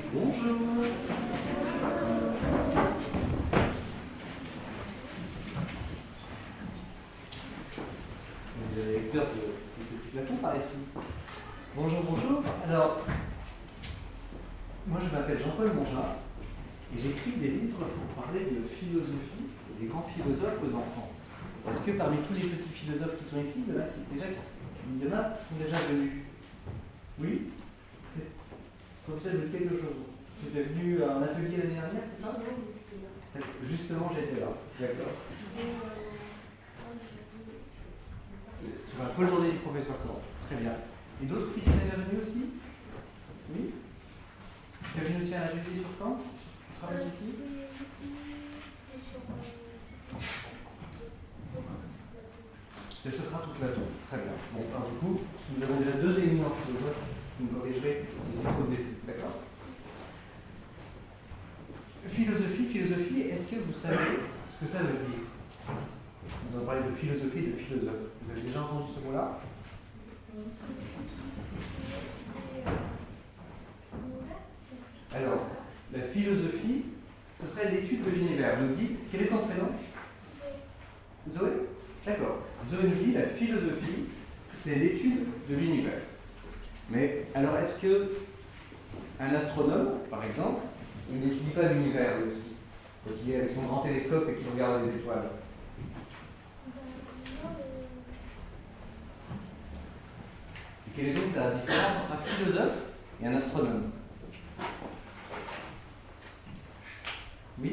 Bonjour. Vous avez lecteur de Petit Platon par ici. Bonjour, bonjour. Alors, moi je m'appelle Jean-Paul Mongin et j'écris des livres pour parler de philosophie et des grands philosophes aux enfants. Est-ce que parmi tous les petits philosophes qui sont ici, il y en a qui sont déjà venus? Oui? Professeur, je quelque chose. Tu es venu à un atelier l'année dernière, c'est ça? Justement, j'étais là. D'accord. Sur la folle journée du professeur Kant. Très bien. Et d'autres qui sont déjà venus aussi? Oui? Tu es venu aussi à un atelier sur Kant? Tu travailles ici? C'est Socrate ou Platon. Très bien. Bon, alors, du coup, nous avons déjà deux éminents philosophes. Vous me corrigerez si je dis trop de bêtises. D'accord? Philosophie, est-ce que vous savez ce que ça veut dire? Nous allons parler de philosophie et de philosophe. Vous avez déjà entendu ce mot-là? Alors, la philosophie, ce serait l'étude de l'univers. Je nous dis, quel est ton prénom? Zoé? D'accord. Zoé nous dit, la philosophie, c'est l'étude de l'univers. Mais alors, est-ce que un astronome, par exemple, il n'étudie pas l'univers lui aussi, quand il est avec son grand télescope et qu'il regarde les étoiles? Et quelle est donc la différence entre un philosophe et un astronome? Oui?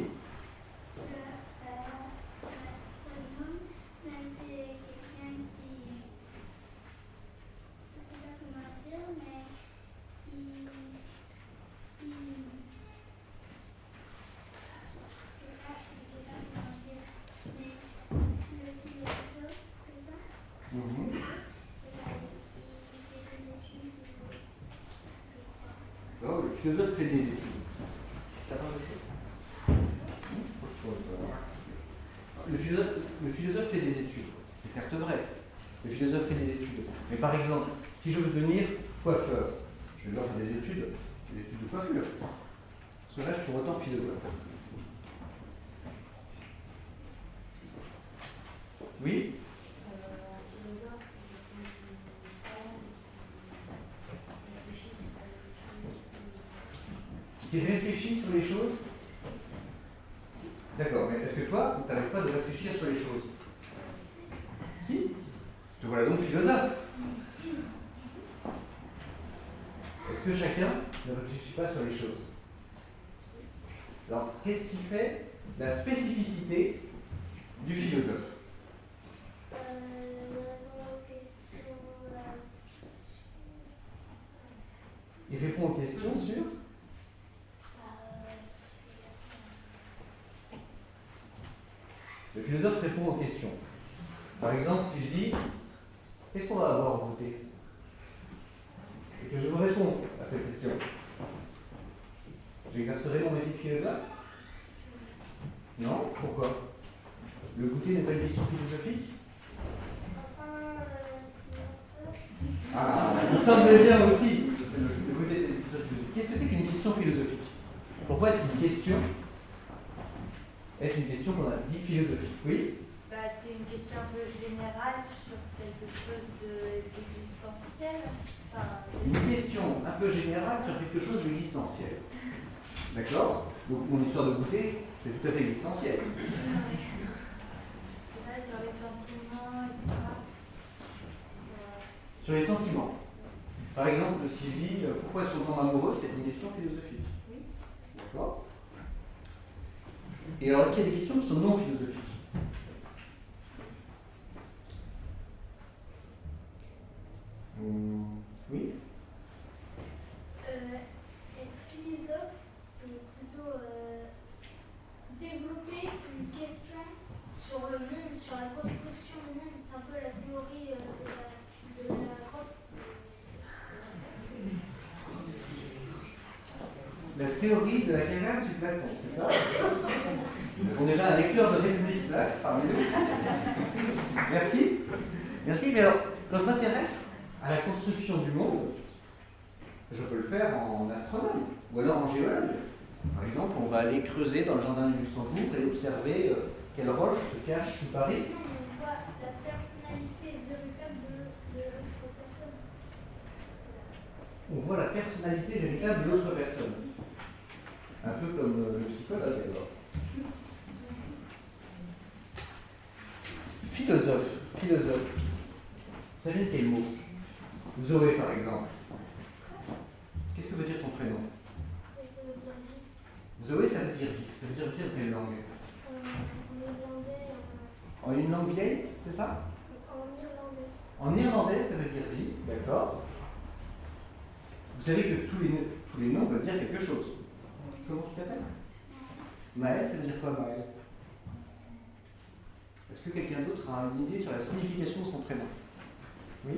L'astronome, c'est quelqu'un qui, je ne sais pas comment dire, mais il je sais pas comment dire, mais le philosophe, c'est ça? Mm-hmm. Il fait des études, je crois. Oh, le philosophe fait des études. T'as pas ça? Le philosophe fait des études. C'est certes vrai. Le philosophe fait des études. Mais par exemple, si je veux devenir coiffeur, je vais devoir faire des études de coiffure. Cela, je suis pour autant philosophe. Oui? Qui réfléchit sur les choses? D'accord, mais est-ce que toi, tu n'arrives pas de réfléchir sur les choses? Si? Te voilà donc philosophe. Est-ce que chacun ne réfléchit pas sur les choses? Alors, qu'est-ce qui fait la spécificité du philosophe? Il répond aux questions sur? Le philosophe répond aux questions. Par exemple, si je dis, qu'est-ce qu'on va avoir au goûter? Et que je vous réponds à cette question, j'exercerai mon métier de philosophe? Non? Pourquoi? Le goûter n'est pas une question philosophique? Ah, il me semble bien aussi. Qu'est-ce que c'est qu'une question philosophique? Pourquoi est-ce qu'une question est une question qu'on a dit philosophique? Oui? C'est une question un peu générale sur quelque chose d'existentiel. Une question un peu générale sur quelque chose d'existentiel. D'accord? Donc mon histoire de goûter, c'est tout à fait existentiel. C'est vrai, sur les sentiments, etc. Sur les sentiments. Par exemple, si je dis pourquoi est-ce qu'on tombe amoureux, c'est une question philosophique. Oui. D'accord? Et alors, est-ce qu'il y a des questions qui sont non philosophiques? Oui? Être philosophe, c'est plutôt développer une question sur le monde, sur la construction du monde. C'est un peu la théorie de la grotte. La théorie de la caverne chez Platon, c'est ça? On a déjà un lecteur de République là, parmi nous. Merci. Merci, mais alors, quand je m'intéresse à la construction du monde, Je peux le faire en astronome ou alors en géologue. Par exemple, on va aller creuser dans le jardin du Luxembourg et observer quelle roche se cache sous Paris. Non, mais on voit la personnalité véritable de l'autre personne. On voit la personnalité véritable de l'autre personne. Un peu comme le psychologue alors. Philosophe. Ça vient de quel mot? Zoé par exemple. Qu'est-ce que veut dire ton prénom? Et ça veut dire vie. Zoé, ça veut dire vie. Ça veut dire vie en quelle langue? En irlandais, En une langue vieille, c'est ça? en irlandais. En irlandais, ça veut dire vie, d'accord. Vous savez que tous les noms veulent dire quelque chose. Comment tu t'appelles? Maël, ça veut dire quoi Maël? Est-ce que quelqu'un d'autre a une idée sur la signification de son prénom? Oui?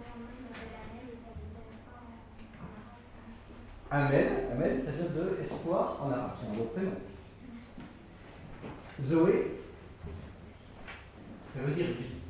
Amel, ça vient de espoir en arabe, c'est un autre prénom. Zoé, ça veut dire vie.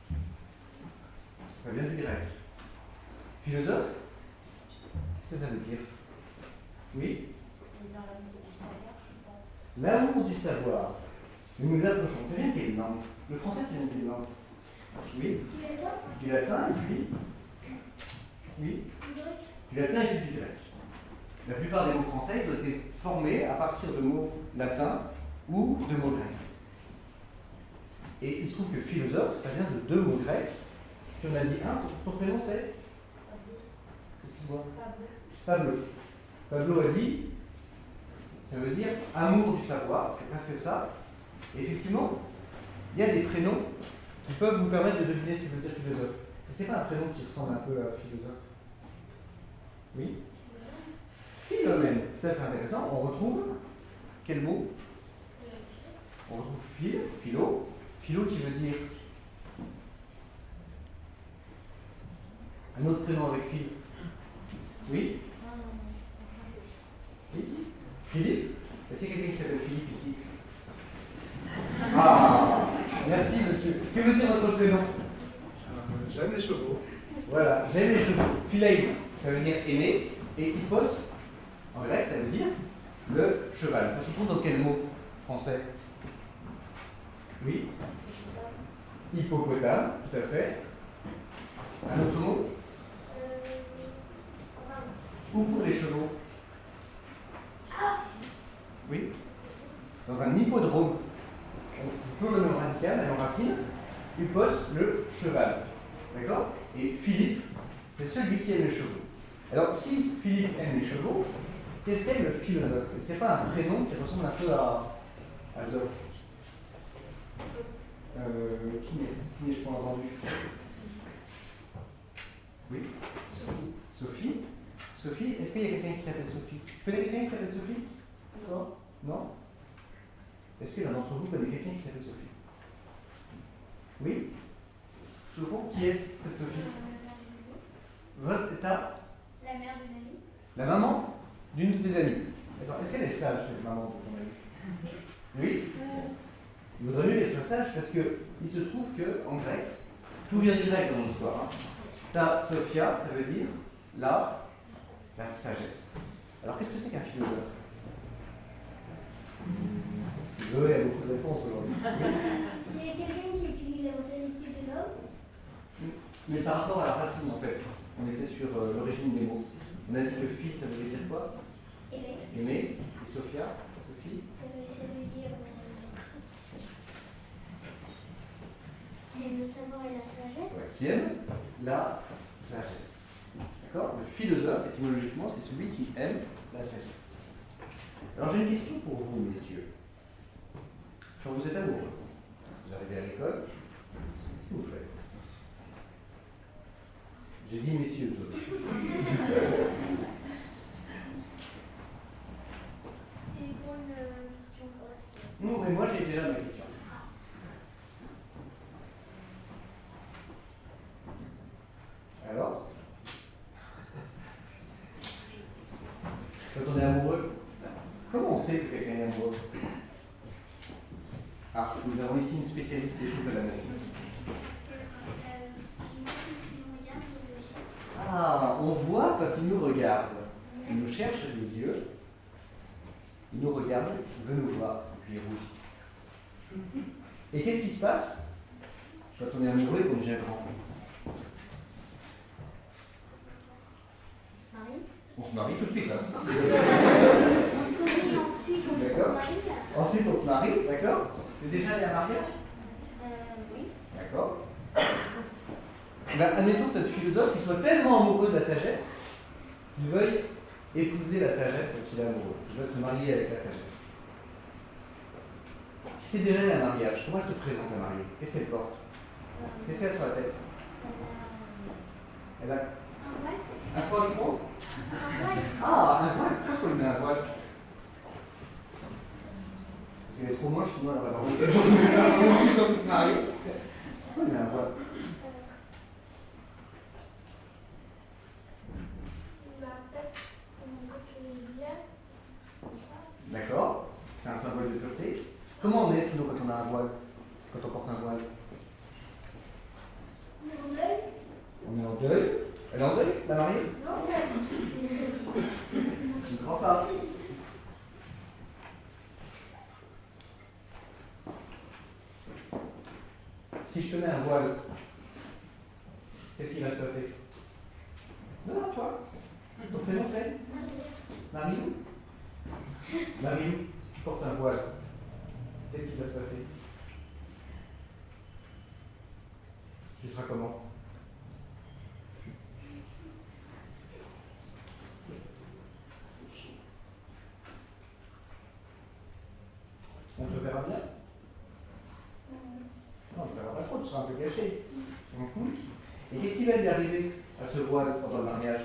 Ça vient du grec. Philosophe, qu'est-ce que ça veut dire? Oui? C'est dans l'amour du savoir, je pense. L'amour du savoir. Nous nous approchons. Ça vient de quelle langue? Le français, ça vient de quelle langue? Oui? Du latin et puis? Oui? Du latin et puis du grec. La plupart des mots français, ils ont été formés à partir de mots latins ou de mots grecs. Et il se trouve que philosophe, ça vient de deux mots grecs. Puis on a dit un, ton prénom c'est? Excuse-moi. Pablo. Pablo a dit, ça veut dire amour du savoir, c'est presque ça. Et effectivement, il y a des prénoms qui peuvent vous permettre de deviner ce que veut dire philosophe. Et c'est pas un prénom qui ressemble un peu à philosophe? Oui? Philomène, tout à fait intéressant. On retrouve quel mot? On retrouve philo qui veut dire un autre prénom avec phil. Oui? Oui? Philippe? Est-ce qu'il y a quelqu'un qui s'appelle Philippe ici? Ah! Merci monsieur. Que veut dire votre prénom? J'aime les chevaux. Voilà, j'aime les chevaux. Philein, ça veut dire aimer. Et hippos, en grec, ça veut dire le cheval. Ça se trouve dans quel mot français? Oui? Hippopotame, tout à fait. Un autre mot? Où pour les chevaux? Oui? Dans un hippodrome. Toujours le même radical, la même racine. Hippos, le cheval. D'accord? Et Philippe, c'est celui qui aime les chevaux. Alors, si Philippe aime les chevaux, qu'est-ce qu'est le philosophe? Est-ce qu'il n'y a pas un prénom qui ressemble un peu à Zoph? Qui n'ai-je pas entendu? Oui? Sophie? Sophie, est-ce qu'il y a quelqu'un qui s'appelle Sophie? Tu connais quelqu'un qui s'appelle Sophie? Non. Non? Est-ce que l'un d'entre vous connaît quelqu'un qui s'appelle Sophie? Oui? Souvent, qui est cette Sophie? Votre état? La mère d'une amie. La maman d'une de tes amies. D'accord. Est-ce qu'elle est sage, cette maman de ton amie? Oui? Il vaudrait mieux qu'elle soit sage parce qu'il se trouve qu'en grec, tout vient du grec dans l'histoire. Hein. Ta Sophia, ça veut dire la sagesse. Alors qu'est-ce que c'est qu'un philosophe? Zoé a beaucoup de réponses aujourd'hui. C'est quelqu'un qui étudie la mentalité de l'homme. Mais par rapport à la racine, en fait, on était sur l'origine des mots. On a dit que fille, ça veut dire quoi? Aimer. Et Sophia? Sophie? Ça veut dire le savoir et la sagesse. Ouais, qui aime la sagesse. D'accord? Le philosophe, étymologiquement, c'est celui qui aime la sagesse. Alors j'ai une question pour vous, messieurs. Quand vous êtes amoureux, vous arrivez à l'école, qu'est-ce que vous faites? J'ai dit messieurs, je C'est pour une question correcte. Non, mais moi j'ai déjà ma question. Alors? Quand on est amoureux, comment on sait que quelqu'un est amoureux? Ah, nous avons ici une spécialiste des choses de l'amour. Ah, on voit quand il nous regarde, il nous cherche les yeux, il nous regarde, il veut nous voir, puis il rougit. Et qu'est-ce qui se passe quand on est amoureux et qu'on devient grand? On se marie tout de suite, hein. On se connaît ensuite, on se D'accord. marie. Ensuite, on se marie, d'accord? Tu es déjà allé à un mariage? Oui. D'accord. Ben, admettons que notre philosophe il soit tellement amoureux de la sagesse qu'il veuille épouser la sagesse quand il est amoureux. Il veut se marier avec la sagesse. Si tu es déjà allé à un mariage, comment elle se présente la mariée? Qu'est-ce qu'elle porte? Qu'est-ce qu'elle a sur la tête? Elle a Un voile. un foie micro? Un voile. Ah, un voile. Pourquoi est-ce qu'on lui met un voile? Parce qu'elle est trop moche, sinon elle aurait pas voulu quelque chose de se marier. Pourquoi il met un voile? D'accord. C'est un symbole de pureté. Comment on est sinon quand on a un voile? Quand on porte un voile? On est en deuil. Elle est en deuil, la mariée? Je ne crois pas. Si je te mets un voile, qu'est-ce qui va se passer? Non, toi. Ton prénom c'est Marie-Lou? Marie-Lou, si tu portes un voile, qu'est-ce qui va se passer? Tu seras comment? On te verra bien? Non, on ne te verra pas trop, tu seras un peu caché. Et qu'est-ce qui va lui arriver à ce voile pendant le mariage?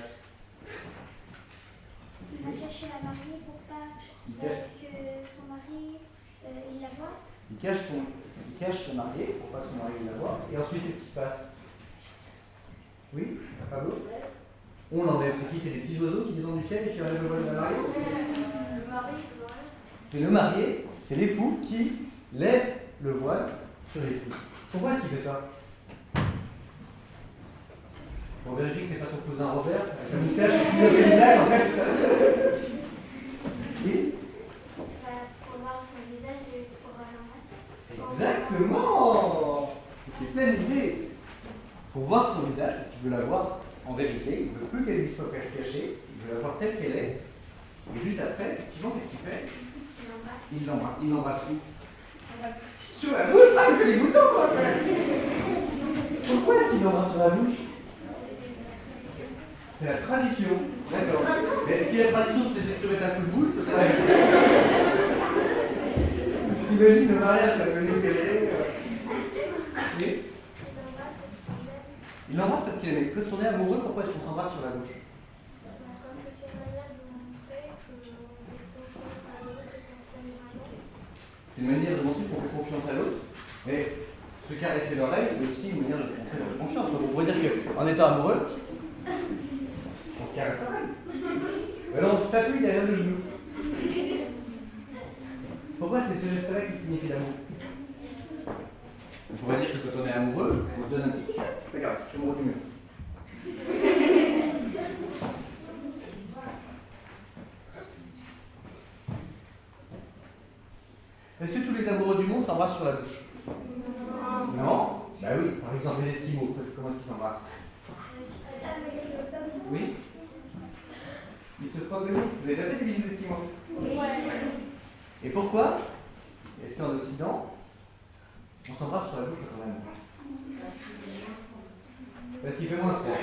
Il va cacher la mariée pour pas que son mari il la voie. Il cache son marié pour pas que son mari la voie. Et ensuite, qu'est-ce qui se passe? Oui, Pablo? On l'enlève. C'est qui? C'est des petits oiseaux qui descendent du ciel et qui enlèvent le voile de la mariée? Le mari, C'est le marié, c'est l'époux qui lève le voile sur l'épouse. Pourquoi est-ce qu'il fait ça? On vérifie que c'est pas son cousin Robert, avec sa moustache qui fait une blague en fait. Oui? Pour voir son visage et pour l'embrasser. Exactement! C'est pleine d'idées. Pour voir son visage, parce qu'il veut la voir en vérité, il ne veut plus qu'elle lui soit cachée, il veut la voir telle qu'elle est. Et juste après, effectivement, qu'est-ce qu'il fait? Il l'embrasse. Il l'embrasse où? Sur la bouche? Ah, c'est les boutons quoi! Pourquoi est-ce qu'il l'embrasse sur la bouche? C'est la tradition. D'accord. Mais si la tradition c'était de se mettre un coup de boule, c'est ça. T'imagines le mariage, ça peut nous télé. Oui. Il l'embrasse parce qu'il aime. Quand on est amoureux, pourquoi est-ce qu'on s'embrasse sur la bouche? C'est une manière de montrer qu'on fait confiance à l'autre. Mais se caresser l'oreille, c'est aussi une manière de montrer notre confiance. Donc on pourrait dire qu'en étant amoureux, on se caresse l'oreille. Alors on s'appuie derrière le genou. Pourquoi c'est ce geste-là qui signifie l'amour? On pourrait dire que quand on est amoureux, on se donne un petit. Regarde, je me remets. Est-ce que tous les amoureux du monde s'embrassent sur la bouche? Non? Bah oui, par exemple les Esquimaux, comment est-ce qu'ils s'embrassent? Oui? Ils se frottent le nez. Vous avez déjà fait des bisous d'Esquimaux? Et pourquoi? Est-ce qu'en Occident, on s'embrasse sur la bouche quand on aime? Parce qu'il fait moins froid.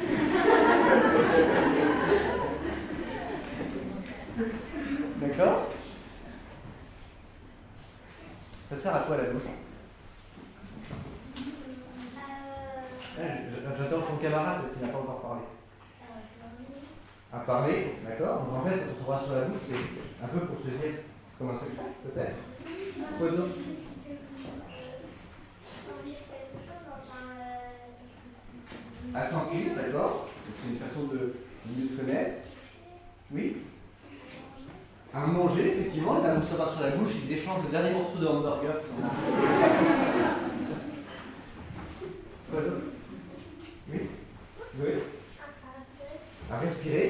D'accord? Ça sert à quoi la bouche? J'adore ton camarade qui n'a pas encore parlé. À parler, d'accord? Donc en fait, on s'embrasse sur la bouche, c'est un peu pour se dire comme un secret, peut-être? Quoi d'autre? À sentir, d'accord? C'est une façon de mieux se connaître. Oui? À manger, effectivement, les amours s'embrassent sur la bouche, ils échangent le dernier morceau de hamburger qu'ils ont mangé. Quoi d'autre? Oui? Oui? À respirer,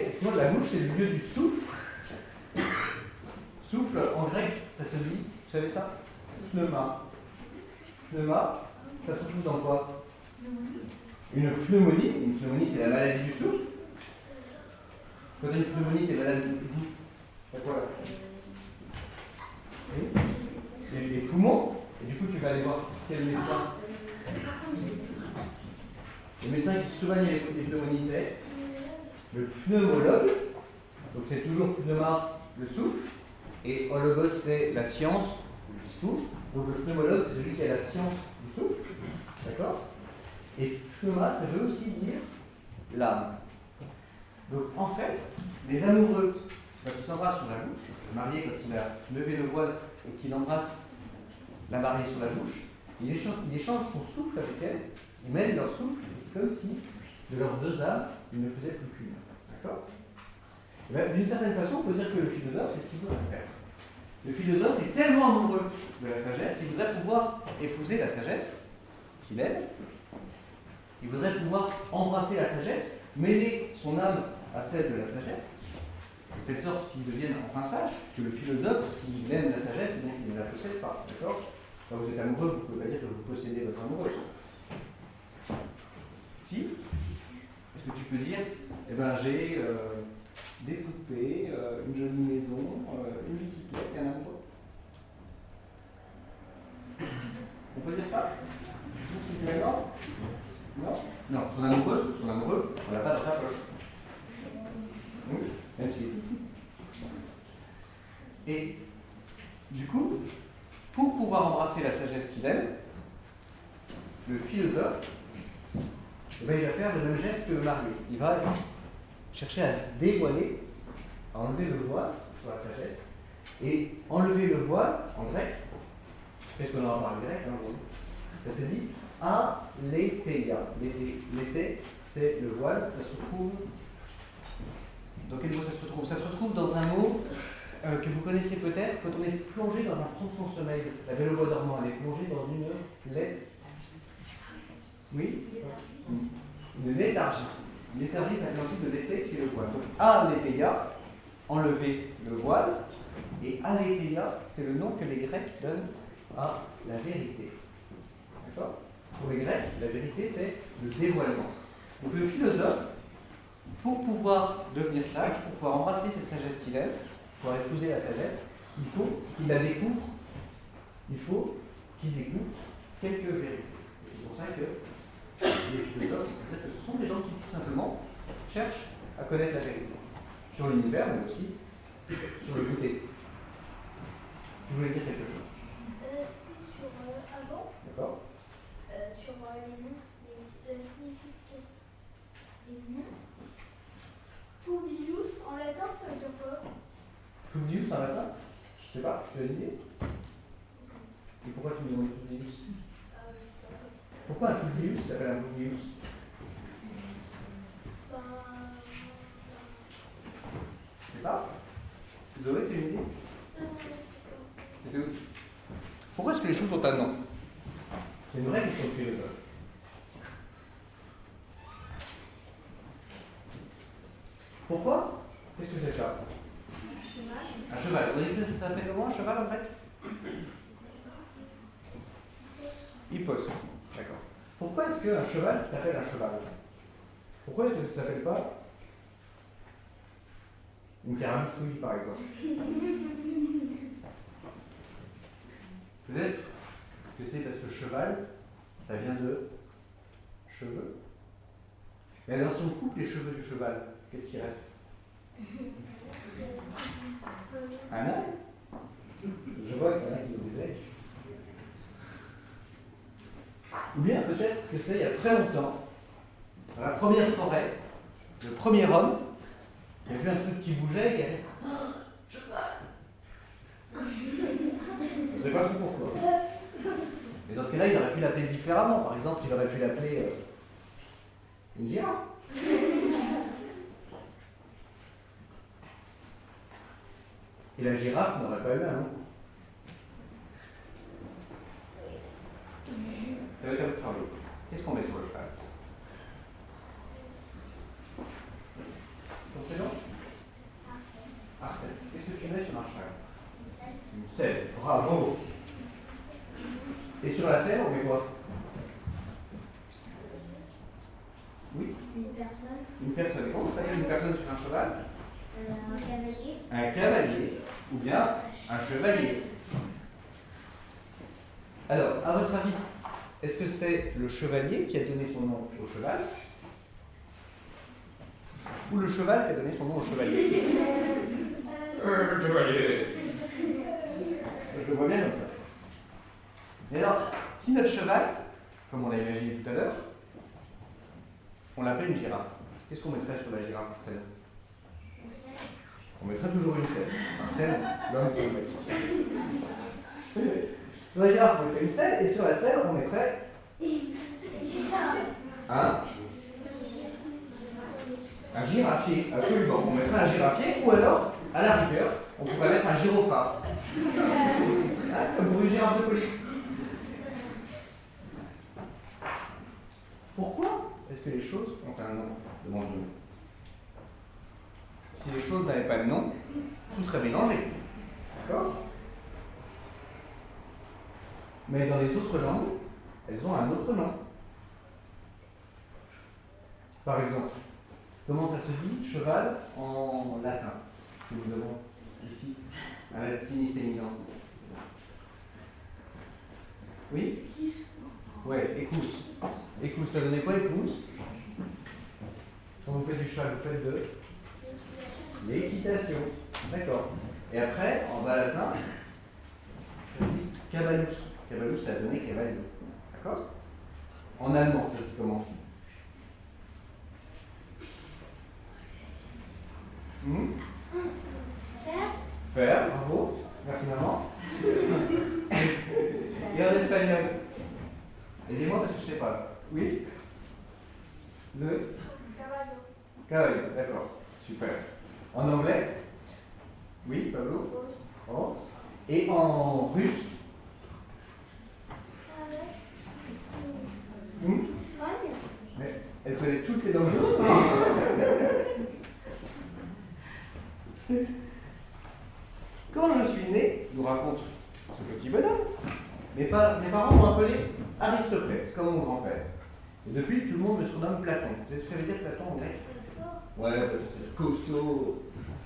c'est le lieu du souffle. Souffle, en grec, ça se dit, vous savez ça? Pneuma. Pneuma, ça se trouve dans quoi? Une pneumonie. Une pneumonie, c'est la maladie du souffle. Quand tu as une pneumonie, tu es malade du t'as quoi là? Oui. Les poumons. Et du coup, tu vas aller voir quel médecin? Le médecin qui soigne les pneumonies, c'est le pneumologue. Donc c'est toujours pneuma, le souffle. Et ologos, c'est la science du souffle. Donc le pneumologue, c'est celui qui a la science du souffle. D'accord? Et pneuma, ça veut aussi dire l'âme. Donc en fait, les amoureux, quand ils s'embrassent sur la bouche, le marié, quand il a levé le voile et qu'il embrasse la mariée sur la bouche, il échange son souffle avec elle, ils mêlent leur souffle, et c'est comme si de leurs deux âmes, ils ne faisaient plus qu'une. D'accord? D'une certaine façon, on peut dire que le philosophe, c'est ce qu'il voudrait faire. Le philosophe est tellement amoureux de la sagesse qu'il voudrait pouvoir épouser la sagesse qu'il aime. Il voudrait pouvoir embrasser la sagesse, mêler son âme à celle de la sagesse, de telle sorte qu'il devienne enfin sage, puisque le philosophe, s'il aime la sagesse, c'est bien qu'il ne la possède pas. D'accord? Quand vous êtes amoureux, vous ne pouvez pas dire que vous possédez votre amoureuse. Si? Est-ce que tu peux dire, eh ben j'ai des poupées, une jolie maison, une bicyclette et un amoureux? On peut dire ça? Tu trouves que c'est équivalent? Non? Non, son amoureux, on l'a pas dans sa poche. Même si. Et du coup, pour pouvoir embrasser la sagesse qu'il aime, le philosophe, eh ben, il va faire le même geste que le marié. Il va chercher à dévoiler, à enlever le voile sur la sagesse. Et enlever le voile, en grec, qu'est-ce qu'on en parle grec aujourd'hui? Ça se dit aletheia. L'été, c'est le voile, ça se retrouve. Dans quel mot ça se retrouve? Ça se retrouve dans un mot que vous connaissez peut-être quand on est plongé dans un profond sommeil. La Belle au bois dormant, elle est plongée dans une léthargie. Oui? Une léthargie. Une léthargie, ça vient aussi de l'été qui est le voile. Donc, aletheia, enlever le voile, et aletheia, c'est le nom que les Grecs donnent à la vérité. D'accord? Pour les Grecs, la vérité, c'est le dévoilement. Donc le philosophe, pour pouvoir devenir sage, pour pouvoir embrasser cette sagesse qu'il aime, pour pouvoir épouser la sagesse, il faut qu'il la découvre, il faut qu'il découvre quelques vérités. Et c'est pour ça que les philosophes, c'est-à-dire que ce sont des gens qui tout simplement cherchent à connaître la vérité. Sur l'univers, mais aussi sur le goûter. Tu voulais dire quelque chose? C'était sur avant, D'accord? sur les noms, la signification des noms. Publius, en latin, ça veut dire quoi? Publius en latin? Je sais pas, tu as une idée? Et pourquoi tu me demandes Publius? Pourquoi un Publius s'appelle un Publius? Je sais pas. Zoé, tu as une idée? C'est tout. Pourquoi est-ce que les choses ont un nom? C'est une vraie question de philosophe. Pourquoi? Qu'est-ce que c'est ça? Un cheval. Vous avez dit que ça s'appelle comment un cheval en grec? Hippos. D'accord. Pourquoi est-ce qu'un cheval s'appelle un cheval? Pourquoi est-ce que ça ne s'appelle pas une carabistouille, par exemple? Peut-être que c'est parce que cheval, ça vient de cheveux. Mais alors si on coupe les cheveux du cheval, qu'est-ce qui reste? Un œil? Je vois qu'il y en a qui ont des ailes. Ou bien peut-être que c'est il y a très longtemps, dans la première forêt, le premier homme qui a vu un truc qui bougeait et qui a fait « Oh, cheval !» Je ne sais pas trop pourquoi. Mais dans ce cas-là, il aurait pu l'appeler différemment. Par exemple, il aurait pu l'appeler une girafe. Et la girafe n'aurait pas eu un nom. Ça va être à vous de travailler. Qu'est-ce qu'on met sur le cheval? Ton prénom? Selle. Bravo. Et sur la selle, on met quoi? Oui? Une personne. Une personne. Et comment s'appelle une personne sur un cheval? Un cavalier. Un cavalier. Ou bien un chevalier. Alors, à votre avis, est-ce que c'est le chevalier qui a donné son nom au cheval? Ou le cheval qui a donné son nom au chevalier? Le chevalier. Je le vois bien comme ça. Mais alors, si notre cheval, comme on l'a imaginé tout à l'heure, on l'appelle une girafe, qu'est-ce qu'on mettrait sur la girafe, Marcel? On mettrait toujours une selle. Marcel, l'homme problématique. Sur la girafe, on mettrait une selle, et sur la selle, on mettrait un girafier, absolument. On mettrait un girafier, ou alors, à la rigueur, on pourrait mettre un gyrophare. Comme pour une girafe de police. Pourquoi est-ce que les choses ont un nom? Demandons-nous. Si les choses n'avaient pas de nom, tout serait mélangé. D'accord? Mais dans les autres langues, elles ont un autre nom. Par exemple, comment ça se dit cheval en latin? Que nous avons ici, un latiniste éminent. Oui? Ouais, écousse. Écousse, ça donnait quoi, écousse? Quand vous faites du cheval, vous faites de l'équitation. D'accord. Et après, en bas latin, je dis cavallus. Cavallus, ça a donné cavalier. D'accord? En allemand, ça se dit comment? Faire, bravo. Merci maman. Et en espagnol? Aidez-moi parce que je ne sais pas. Oui? Caballo. Caballo, d'accord. Super. En anglais? Oui, Pablo? Horse. Et en russe? Mais elle connaît toutes les langues. Quand je suis né, nous raconte ce petit bonhomme, mes parents m'ont appelé Aristoclès, comme mon grand-père. Et depuis, tout le monde me surnomme Platon. Vous savez ce que ça veut dire Platon en grec? Ouais, Platon, c'est costaud.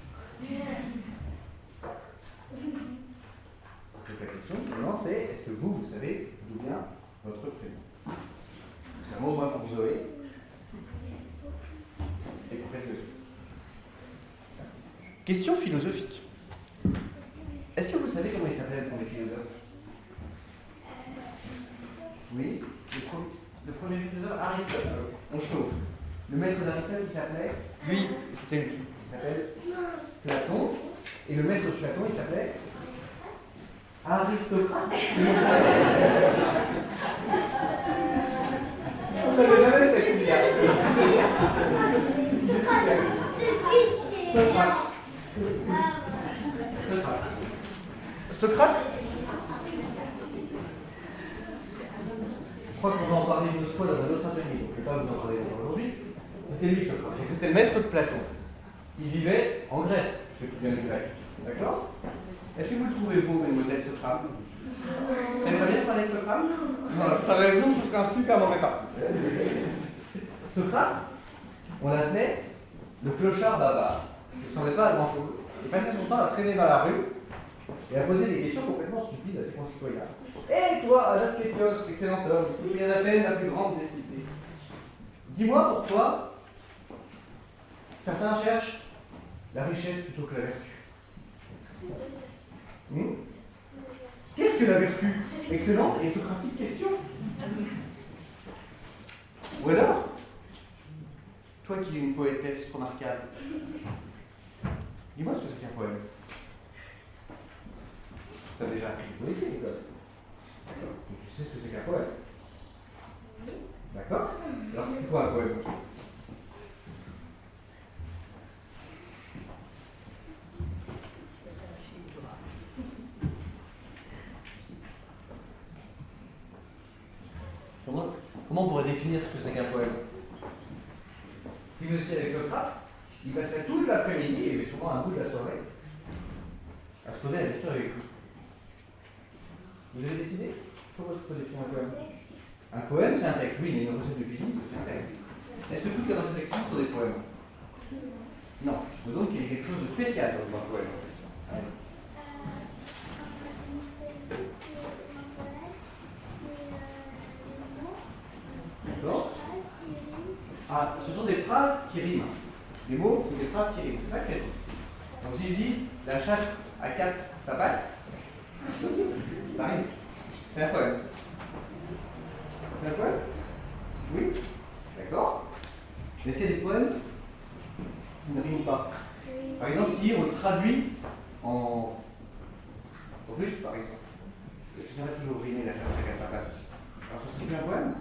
Donc la question maintenant c'est, est-ce que vous savez d'où vient votre prénom? C'est un mot au moins pour Zoé. Et pour quelques autres. Question philosophique. Est-ce que vous savez comment ils s'appellent pour les philosophes? Oui, le premier philosophe, Aristote. On chauffe. Le maître d'Aristote, il s'appelait? Lui, c'était lui. Il s'appelle Platon. Et le maître de Platon, il s'appelait Aristocrate. Ça ne jamais fait. Socrate. C'est Socrate. Socrate. Je crois qu'on va en parler une autre fois dans un autre atelier, donc je ne vais pas vous en parler aujourd'hui. C'était lui, Socrate. C'était le maître de Platon. Il vivait en Grèce, ceux qui viennent du grec. D'accord? Est-ce que vous le trouvez beau, mademoiselle Socrate? T'aimerais bien parler de Socrate? Non, t'as raison, ce serait un super mauvais parti. Socrate, on l'appelait le clochard bavard. Il ne ressemblait pas à grand chose. Il passait son temps à traîner dans la rue et à poser des questions complètement stupides à ses concitoyens. Et toi, Asclépios, excellent homme, citoyen d'Athènes, la plus grande des cités, dis-moi pourquoi certains cherchent la richesse plutôt que la vertu. Qu'est-ce que la vertu? Excellente et socratique question. Ou alors, toi qui es une poétesse remarquable, dis-moi ce que c'est qu'un poème. Tu as déjà appris le poésie, Nicole. D'accord. Donc tu sais ce que c'est qu'un poème. D'accord. Alors c'est quoi un poème? Comment on pourrait définir ce que c'est qu'un poème? Si vous étiez avec Socrate, il passerait toute l'après-midi, et souvent un bout de la soirée, à se poser la question avec vous. Vous avez décidé? Comment tu peux définir un poème? Un poème, c'est un texte. Oui, mais une recette de cuisine, c'est un texte. Est-ce que toutes les recettes de cuisine sont des poèmes? Non. Donc il y a quelque chose de spécial dans un poème. Allez. D'accord. Ah, ce sont des phrases qui riment. Les mots, c'est des phrases qui riment. C'est ça qui est. Donc si je dis la chatte à 4 papates, ça rime. C'est un poème. C'est un poème? Oui? D'accord. Mais est-ce qu'il y a des poèmes qui ne riment pas? Par exemple, si on le traduit en russe, par exemple, est-ce que ça va toujours rimer la chatte à 4 papates? Alors ce serait plus un poème?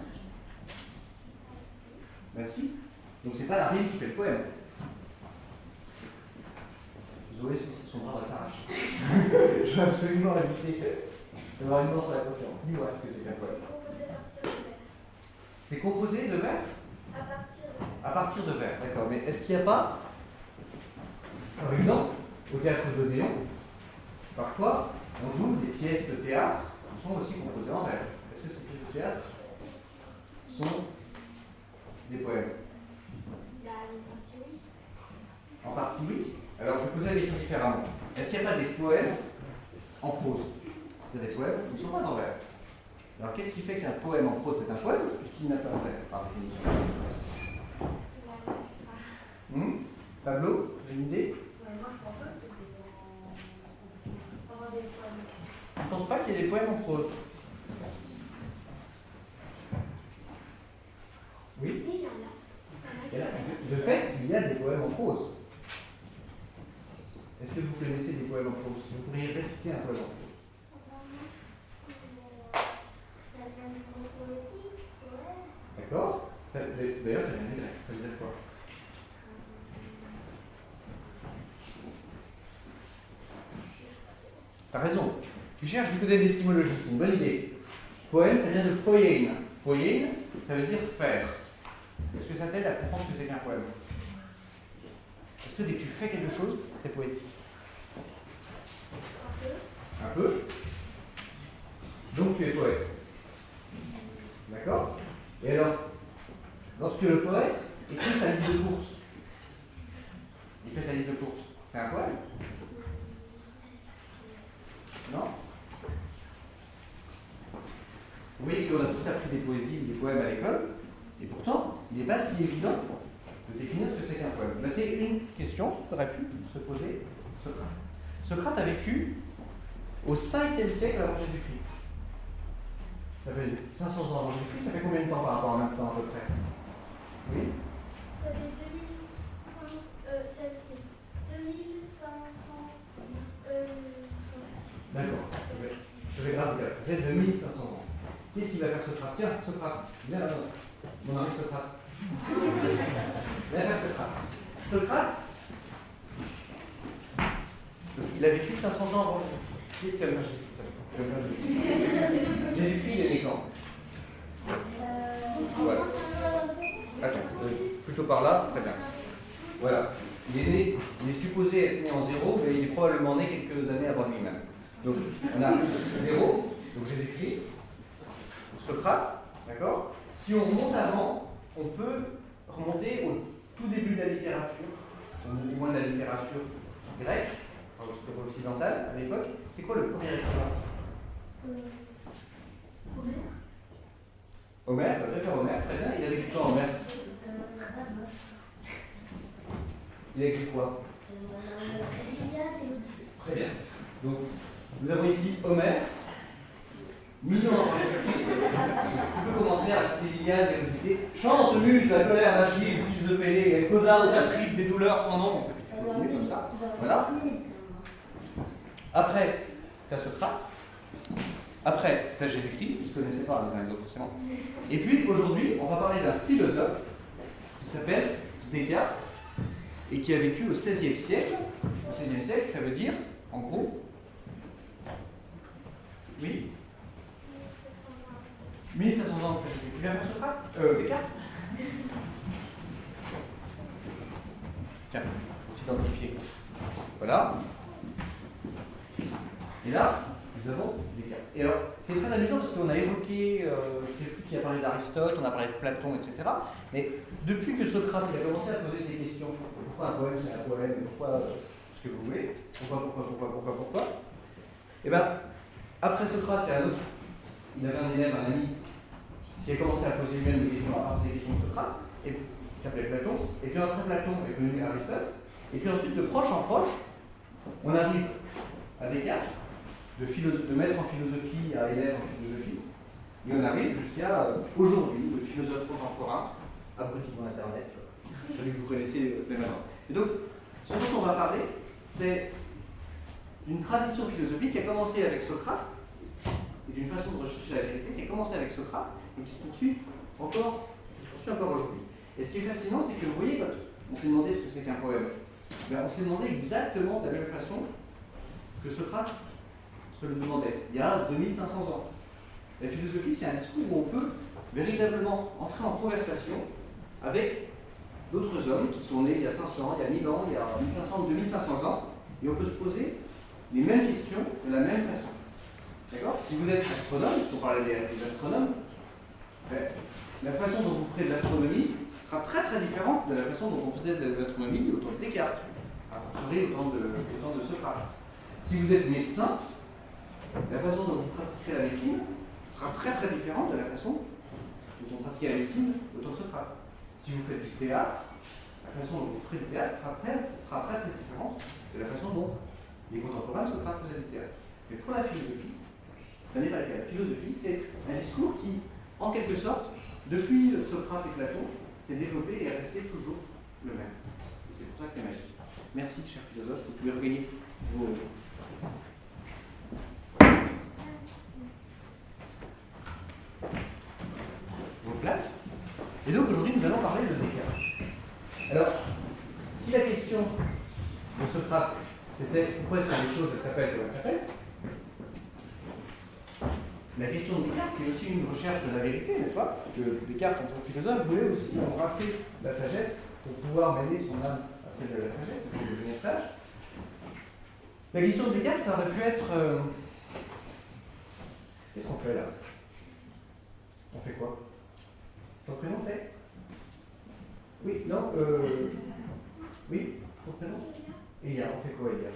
Ben si. Donc c'est pas la rime qui fait le poème. Zoé, son bras va s'arracher. Je veux absolument éviter d'avoir une danse sur la conscience. Dis-moi, est-ce que c'est un poème? C'est composé de vers? À partir de vers, d'accord. Mais est-ce qu'il n'y a pas, par exemple, au théâtre d'Odéon, parfois, on joue des pièces de théâtre qui sont aussi composées en vers? Est-ce que ces pièces de théâtre sont des poèmes? En partie, oui. Alors, je vais poser la question différemment. Est-ce qu'il n'y a pas des poèmes en prose? C'est-à-dire des poèmes qui ne sont pas en vers. Alors, qu'est-ce qui fait qu'un poème en prose est un poème puisqu'il n'a pas en vers, par définition? Pablo, j'ai une idée? Moi, je pense pas que c'est des poèmes. Tu ne penses pas qu'il y ait des poèmes en prose? Oui? Si, il y en a. De fait, il y a des poèmes en prose. Est-ce que vous connaissez des poèmes en prose? Vous pourriez réciter un poème en prose? Ça vient du mot poétique, ouais. D'accord? D'ailleurs, ça vient des Grecs. Ça veut dire quoi? T'as raison. Tu cherches du côté de l'étymologie. C'est une bonne idée. Poème, ça vient de poiein. Poiein, ça veut dire faire. Est-ce que ça t'aide à comprendre ce que c'est qu'un poème? Est-ce que dès que tu fais quelque chose, c'est poétique? Un peu. Donc tu es poète. D'accord? Et alors, lorsque le poète écrit sa liste de courses, il fait sa liste de courses, c'est un poème? Non? Vous voyez qu'on a tous appris des poésies, des poèmes à l'école, et pourtant, il n'est pas si évident de définir ce que c'est qu'un poème. Ben, c'est une question qu'aurait pu se poser Socrate. Socrate a vécu au 5e siècle avant Jésus-Christ. Ça fait 500 ans avant Jésus-Christ, ça fait combien de temps par rapport à maintenant à peu près? Oui? Ça fait 2500. D'accord. Je vais graver. Ça fait 2500 ans. Qu'est-ce qu'il va faire Socrate? Tiens, Socrate, viens là-bas. Mon ami Socrate. Viens faire Socrate. Socrate, il a vécu 500 ans avant Jésus-Christ. Qu'est-ce qu'il a fait Jésus-Christ, il est né quand? Voilà. Attends, plutôt par là, très bien. Voilà. Il est supposé être né en 0, mais il est probablement né quelques années avant lui-même. Donc, on a 0, donc Jésus-Christ, Socrate, d'accord? Si on remonte avant, on peut remonter au tout début de la littérature, du moins de la littérature grecque, occidentale à l'époque. C'est quoi le premier écrivain? Homère, je préfère Homère, très bien. Il a vécu quoi, Homère? Il a écrit quoi? Très bien. Donc, nous avons ici Homère, 1000 ans avant Jésus-Christ. Tu peux commencer à citer l'Iliade et l'Odyssée. Chante, muse, la colère d'Achille, fils de Pélée, causa aux Atrides des douleurs sans nombre. Tu continues comme ça. Voilà. Après, tu as Socrate. Après, tu as Jésus-Christ. Vous ne se connaissez pas les uns les autres forcément. Et puis, aujourd'hui, on va parler d'un philosophe qui s'appelle Descartes et qui a vécu au XVIe siècle. Au XVIe siècle, ça veut dire, en gros, oui, 1500 ans après Jésus-Christ. Tu viens faire Socrate Descartes? Tiens, pour t'identifier. Voilà. Et là, nous avons Descartes. Et alors, c'est très amusant parce qu'on a évoqué, je ne sais plus qui a parlé d'Aristote, on a parlé de Platon, etc. Mais depuis que Socrate il a commencé à poser ces questions, pourquoi un poème c'est un poème, pourquoi ce que vous voulez, pourquoi, et bien, après Socrate, il y a un autre, il avait un élève, un ami, qui a commencé à poser lui-même des questions à partir des questions de Socrate, et qui s'appelait Platon, et puis après Platon est venu Aristote, et puis ensuite de proche en proche, on arrive à Descartes, de maître en philosophie à élève en philosophie, et on arrive jusqu'à aujourd'hui, le philosophe contemporain, abruti de Internet, celui que vous connaissez maintenant. Et donc, ce dont on va parler, c'est d'une tradition philosophique qui a commencé avec Socrate, et d'une façon de rechercher la vérité qui a commencé avec Socrate, et qui se poursuit encore aujourd'hui. Et ce qui est fascinant, c'est que vous voyez, quand on s'est demandé ce que c'est qu'un poème, on s'est demandé exactement de la même façon que Socrate se le demandait, il y a 2500 ans. La philosophie, c'est un discours où on peut véritablement entrer en conversation avec d'autres hommes qui sont nés il y a 500, il y a 1000 ans, il y a 1500 ou 2500 ans, et on peut se poser les mêmes questions de la même façon. D'accord? Si vous êtes astronome, si on parlait des astronomes, la façon dont vous ferez de l'astronomie sera très très différente de la façon dont on faisait de l'astronomie au temps de Descartes, au temps de Socrate. Si vous êtes médecin, la façon dont vous pratiquerez la médecine sera très très différente de la façon dont on pratiquait la médecine au temps de Socrate. Si vous faites du théâtre, la façon dont vous ferez du théâtre sera très très différente de la façon dont les contemporains de Socrate faisaient du théâtre. Mais pour la philosophie, ça n'est pas le cas. La philosophie, c'est un discours qui, en quelque sorte, depuis Socrate et Platon, s'est développé et est resté toujours le même. Et c'est pour ça que c'est magique. Merci, cher philosophe, vous pouvez regagner vos places. Et donc aujourd'hui, nous allons parler de Descartes. Alors, si la question de Socrate, c'était pourquoi est-ce que les choses s'appellent comme elles s'appellent, la question de Descartes est aussi une recherche de la vérité, n'est-ce pas? Parce que Descartes, en tant que philosophe, voulait aussi embrasser la sagesse pour pouvoir mêler son âme à celle de la sagesse, pour devenir sage. La question de Descartes, ça aurait pu être... Qu'est-ce qu'on fait là? On fait quoi? Ton prénom c'est? Oui, non, oui, ton prénom? Elia, on fait quoi Elia?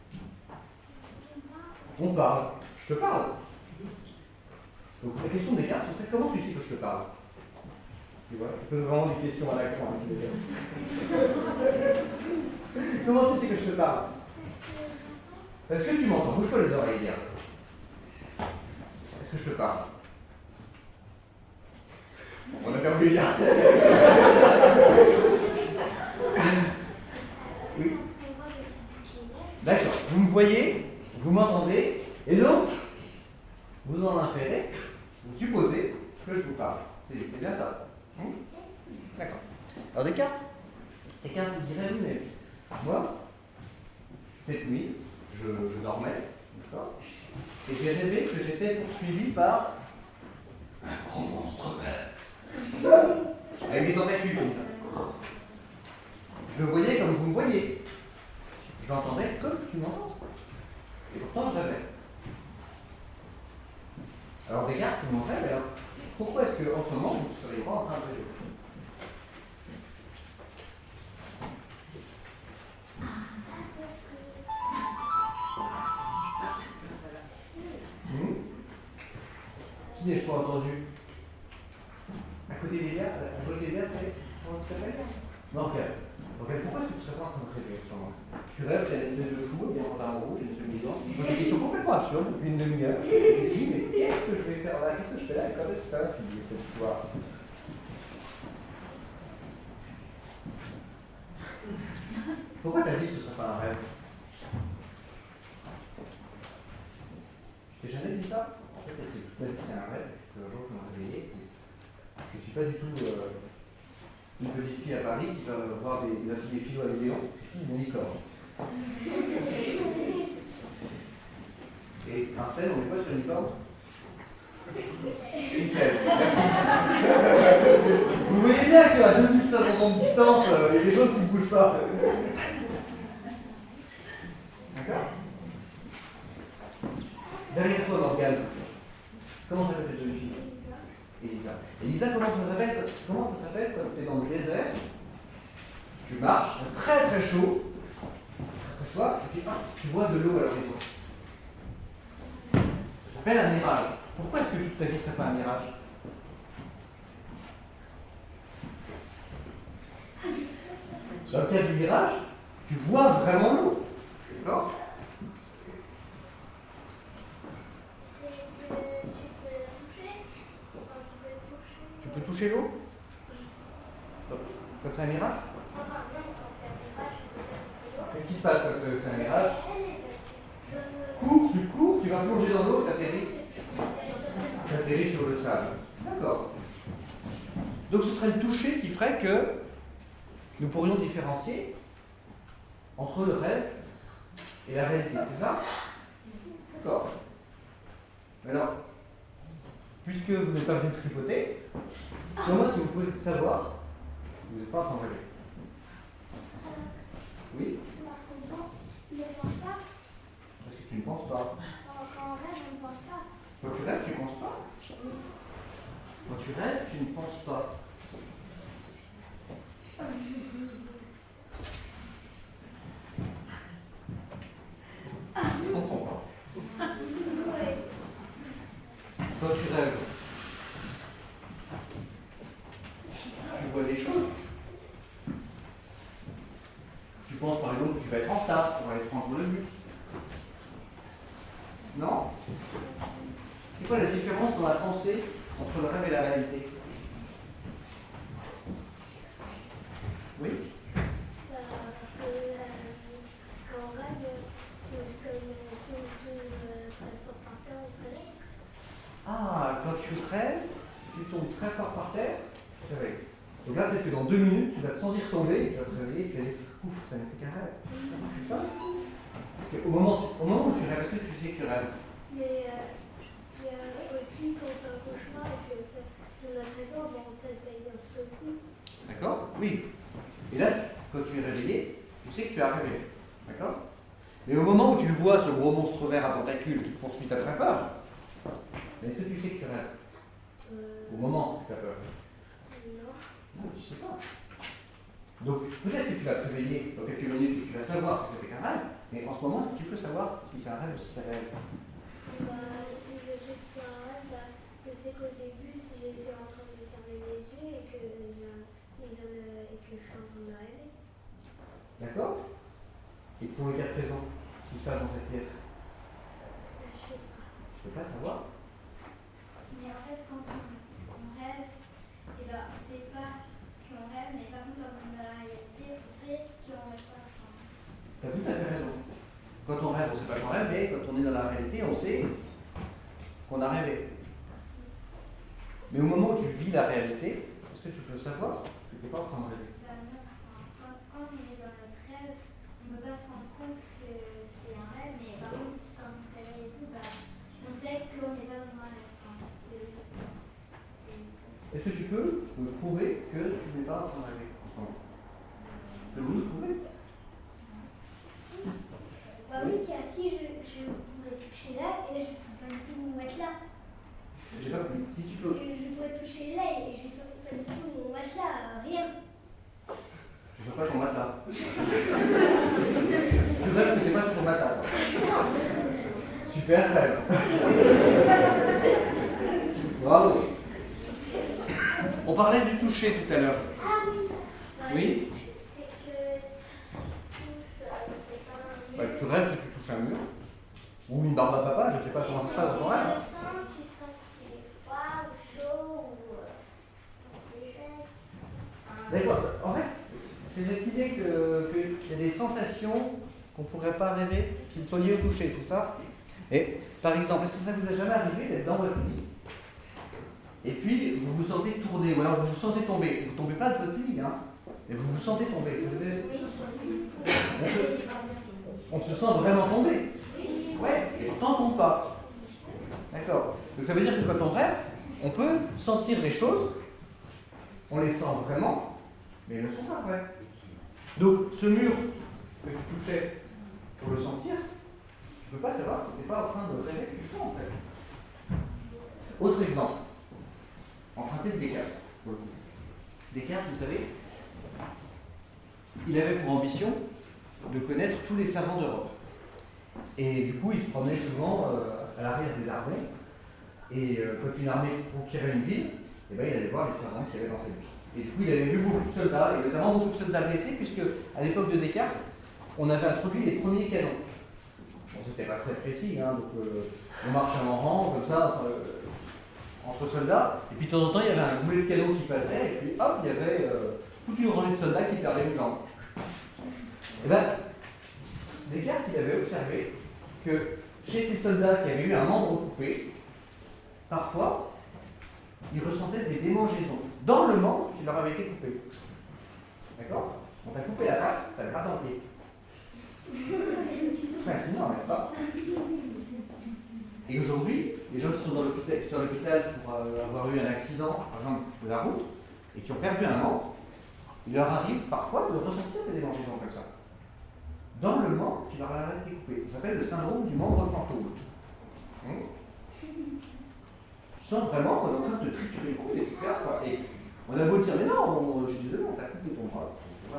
On parle. Je te parle. Donc la question de Descartes, c'est comment tu sais que je te parle? Tu vois, tu poses vraiment des questions à la con. Comment tu sais que je te parle? Est-ce que tu m'entends? Bouge-toi les oreilles, Elia. Est-ce que je te parle? On a perdu Elia. Oui. D'accord. Vous me voyez, vous m'entendez, et donc, vous en inférez, vous supposez que je vous parle. C'est bien ça. D'accord. Alors Descartes dirait, oui, mais moi, cette nuit, je dormais, d'accord, et j'ai rêvé que j'étais poursuivi par un grand monstre vert, avec des tentacules comme ça. Je le voyais comme vous me voyez. Je l'entendais comme tu m'entends. Et pourtant, je rêvais. Alors Descartes nous montrait, alors, pourquoi est-ce qu'en ce moment, vous ne seriez pas en train de rêver? Qui n'ai-je pas entendu? À côté des verres, à gauche des verres, c'est comment tu t'appelles? Morgane. Morgane, pourquoi est-ce que tu serais pas en train de rêver en ce moment? Tu rêves, c'est une espèce de chou, il y a un pantalon rouge, une chemise blanche. Donc des questions complètement absurdes depuis une demi-heure. Je me dis, mais qu'est-ce que je vais faire là? Qu'est-ce que je fais là? Et quand est-ce que ça va finir cette histoire? Pourquoi ta vie ce ne serait pas un rêve? Je t'ai jamais dit ça? En fait, parce que toute ma vie c'est un rêve, qu'un jour je me réveillais. Je ne suis pas du tout une petite fille à Paris qui va voir des ateliers philo avec Léon. Je suis une licorne. Et Marcel, on est quoi sur une licorne? Une fève, merci. Vous voyez bien qu'à 2500 ans de distance, il y a des choses qui ne bougent pas. D'accord? Derrière toi, Morgane, comment s'appelle cette jeune fille? Elisa. Elisa, comment ça s'appelle quand tu es dans le désert? Tu marches, très très chaud, très soif, et puis tu vois de l'eau à l'horizon. Ça s'appelle un mirage. Pourquoi est-ce que toute ta vie serait pas un mirage? Dans le cas du mirage, tu vois vraiment l'eau. D'accord? C'est que tu peux la toucher. Enfin, tu peux toucher. Tu peux toucher l'eau? Quand c'est un mirage? Enfin, non, quand c'est un mirage, tu peux pas toucher l'eau. Qu'est-ce qui se passe quand c'est un mirage? Je me... Tu cours, tu vas plonger dans l'eau, tu atterris sur le sable. D'accord. Donc ce serait le toucher qui ferait que nous pourrions différencier entre le rêve et la réalité, c'est ça? D'accord. Alors, puisque vous n'êtes pas venu tripoter, comment est-ce que vous pouvez savoir que vous n'êtes pas en train de rêver? Oui? Parce qu'on ne pense pas. Parce que tu ne penses pas. Quand on rêve, on ne pense pas. Quand tu rêves, tu ne penses pas? Quand tu rêves, tu ne penses pas. Je comprends pas. Ouais. Quand tu rêves, tu vois des choses. Tu penses par exemple que tu vas être en retard pour aller prendre le bus. Non? C'est quoi la différence dans la pensée entre le rêve et la réalité? Oui? Parce que quand on rêve, si on tombe très fort par terre, on se réveille. Ah, quand tu rêves, tu tombes très fort par terre, tu te réveilles. Donc là, peut-être que dans 2 minutes, tu vas te sentir tomber, et tu vas te réveiller, et tu vas dire, ouf, ça n'était qu'un rêve. C'est ça? Parce qu'au moment où tu rêves, est-ce que tu sais que tu rêves? Mais il y a aussi quand on fait un cauchemar et que on a très peur, on se réveille d'un seul coup. D'accord? Oui. Et là, quand tu es réveillé, tu sais que tu as rêvé. D'accord? Mais au moment où tu le vois, ce gros monstre vert à tentacules qui te poursuit, t'as très peur. Mais est-ce que tu sais que tu rêves? Au moment où tu as peur? Non. Non, tu sais pas. Donc, peut-être que tu vas te réveiller dans quelques minutes et que tu vas savoir que c'était qu'un rêve, mais en ce moment, est-ce que tu peux savoir si c'est un rêve ou si c'est réel? Si je sais que c'est un rêve, je sais qu'au début, si j'étais en train de fermer les yeux et que je suis en train de rêver. D'accord? Et pour le cas présent, ce qui se passe dans cette pièce, Je sais pas. tu peux pas savoir? Mais en fait, quand on rêve, et ben, c'est pas qu'on rêve, mais par contre, quand on est dans la réalité, on sait qu'on rêve pas. Tu as tout à fait raison. Quand on rêve, on ne sait pas qu'on rêve, mais quand on est dans la réalité, on sait qu'on a rêvé. Mais au moment où tu vis la réalité, est-ce que tu peux savoir que tu n'es pas en train de rêver? Quand on est dans notre rêve, on ne peut pas se rendre compte que c'est un rêve, mais par contre, quand on se réveille et tout, on sait qu'on n'est pas dans un rêve. Est-ce que tu peux me prouver que tu n'es pas en train de rêver en ce moment? Peux-tu me prouver? Bah oui, car si je pourrais toucher là, et là je ne sens pas du tout mon matelas. J'ai pas compris. Si tu peux. Je pourrais toucher là et je ne sens pas du tout mon matelas, rien. Tu ne sens pas ton matelas. Tu rêves que tu n'es pas sur ton matelas. Super rêve. Bravo. On parlait du toucher tout à l'heure. Ah oui. Oui? C'est que si tu touches, c'est pas un mur. Tu rêves que tu touches un mur. Ou une barbe à papa, je ne sais pas comment ça se passe dans ton rêve. Tu sens qu'il est froid ou chaud ou léger. D'accord. En fait, c'est cette idée qu'il y a des sensations qu'on ne pourrait pas rêver, qui sont liées au toucher, c'est ça? Et par exemple, est-ce que ça vous a jamais arrivé d'être dans votre lit et puis vous vous sentez tourner, ou alors vous vous sentez tomber? Vous ne tombez pas de votre lit, hein, et vous vous sentez tomber. On se sent vraiment tomber. Ouais, et pourtant on ne tombe pas. D'accord. Donc ça veut dire que quand on rêve, on peut sentir des choses, on les sent vraiment, mais elles ne sont pas vraies. Donc ce mur que tu touchais pour le sentir, tu peux pas savoir si tu n'es pas en train de rêver que tu fais en fait. Autre exemple, emprunté de Descartes. Descartes, vous savez, il avait pour ambition de connaître tous les savants d'Europe. Et du coup, il se promenait souvent à l'arrière des armées. Et quand une armée conquérait une ville, eh ben, il allait voir les savants qu'il y avait dans cette ville. Et du coup, il avait vu beaucoup de soldats, et notamment beaucoup de soldats blessés, puisque à l'époque de Descartes, on avait introduit les premiers canons. Bon, c'était pas très précis, hein, donc on marchait en rang, comme ça, entre soldats, et puis de temps en temps, il y avait un boulet de canon qui passait, et puis hop, il y avait toute une rangée de soldats qui perdaient une jambe. Et bien, Descartes, il avait observé que chez ces soldats qui avaient eu un membre coupé, parfois, ils ressentaient des démangeaisons dans le membre qui leur avait été coupé. D'accord? On t'a coupé la patte, ça ne va pas dans le pied. C'est fascinant, n'est-ce pas? Et aujourd'hui, les gens qui sont sur l'hôpital pour avoir eu un accident, par exemple, de la route, et qui ont perdu un membre, il leur arrive parfois de ressentir des démangeaisons comme ça. Dans le membre qui leur a été coupé. Ça s'appelle le syndrome du membre fantôme. Tu sens vraiment qu'on est en train de te triturer le cou, etc. Et on a beau dire, mais non, je suis désolé, on t'a coupé ton bras.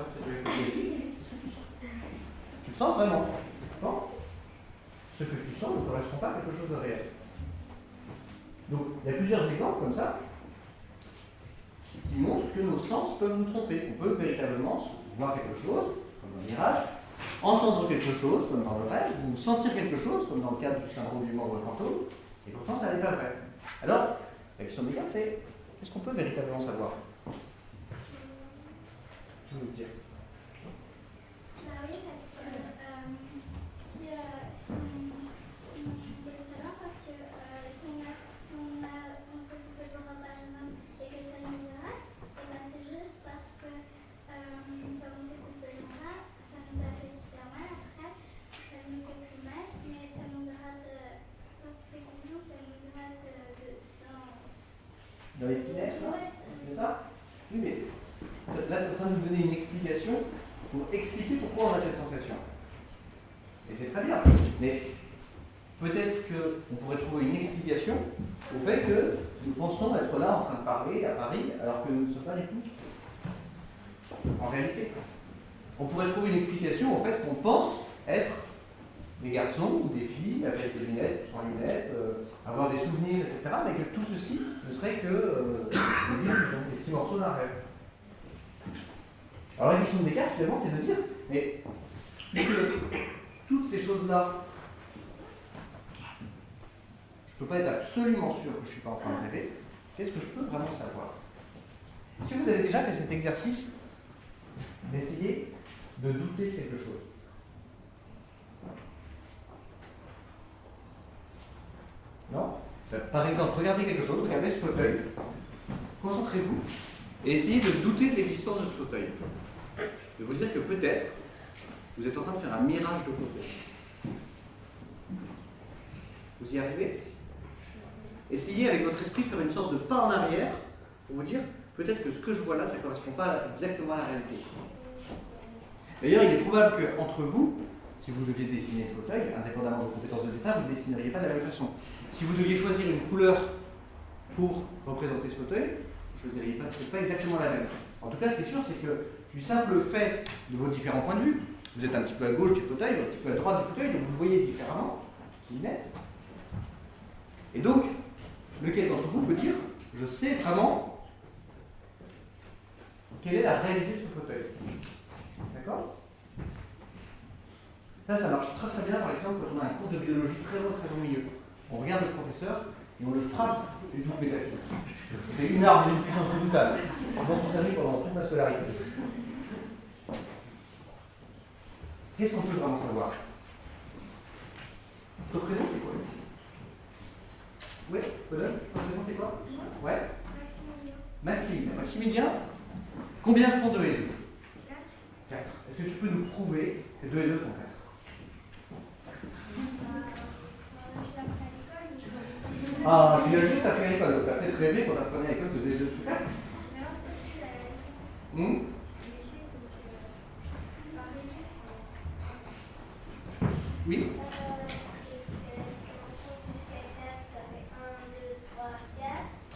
Tu le sens vraiment. Non? Ce que tu sens ne correspond pas à quelque chose de réel. Donc, il y a plusieurs exemples comme ça qui montrent que nos sens peuvent nous tromper. On peut véritablement voir quelque chose, comme un mirage, entendre quelque chose, comme dans le rêve, ou sentir quelque chose, comme dans le cadre du syndrome du membre fantôme, et pourtant ça n'est pas vrai. Alors, la question de Descartes, c'est qu'est-ce qu'on peut véritablement savoir? Tu veux dire? Bah oui, parce que si on voulait savoir, parce que si on s'est coupé le bras par exemple et que ça nous arrête, et ben c'est juste parce que comme on s'est coupé le bras, ça nous a fait super mal après, ça nous fait plus mal, mais ça nous rate, quand c'est confiant, ça nous rate dans les petits nerfs, là? C'est ça? Oui, mais là, tu es en train de nous donner une explication pour expliquer pourquoi on a cette sensation. Et c'est très bien. Mais peut-être qu'on pourrait trouver une explication au fait que nous pensons être là en train de parler à Paris, alors que nous ne sommes pas du tout. En réalité. On pourrait trouver une explication au fait qu'on pense être des garçons ou des filles avec des lunettes ou sans lunettes, avoir des souvenirs, etc. Mais que tout ceci ne serait que des petits morceaux d'un rêve. Alors la question de Descartes, finalement, c'est de dire, mais toutes ces choses-là, je ne peux pas être absolument sûr que je ne suis pas en train de rêver, qu'est-ce que je peux vraiment savoir? Est-ce que vous avez déjà fait cet exercice d'essayer de douter de quelque chose? Non? Par exemple, regardez quelque chose, regardez ce fauteuil, concentrez-vous et essayez de douter de l'existence de ce fauteuil. De vous dire que peut-être vous êtes en train de faire un mirage de fauteuil. Vous y arrivez? Essayez avec votre esprit de faire une sorte de pas en arrière pour vous dire peut-être que ce que je vois là, ça ne correspond pas exactement à la réalité. D'ailleurs, il est probable qu'entre vous, si vous deviez dessiner le fauteuil, indépendamment de vos compétences de dessin, vous ne dessineriez pas de la même façon. Si vous deviez choisir une couleur pour représenter ce fauteuil, vous ne choisiriez pas exactement la même. En tout cas, ce qui est sûr, c'est que du simple fait de vos différents points de vue, vous êtes un petit peu à gauche du fauteuil, un petit peu à droite du fauteuil, donc vous le voyez différemment, qu'il est. Et donc, lequel d'entre vous peut dire, je sais vraiment quelle est la réalité de ce fauteuil? D'accord? Ça marche très très bien, par exemple, quand on a un cours de biologie très long, très ennuyeux. On regarde le professeur et on le frappe du doute métaphysique. C'est une arme d'une puissance redoutable. Je m'en suis servi pendant toute ma scolarité. Qu'est-ce qu'on peut vraiment savoir? Ton prénom, c'est quoi? Oui, Colonne, ton prénom, c'est quoi? Ouais. Maximilien. Maximilien, combien font 2 et 2? 4. Est-ce que tu peux nous prouver que 2 et 2 font 4? Ah, tu as juste appris à l'école, donc tu as peut-être rêvé qu'on apprenait à l'école que 2 et 2 font 4. Oui.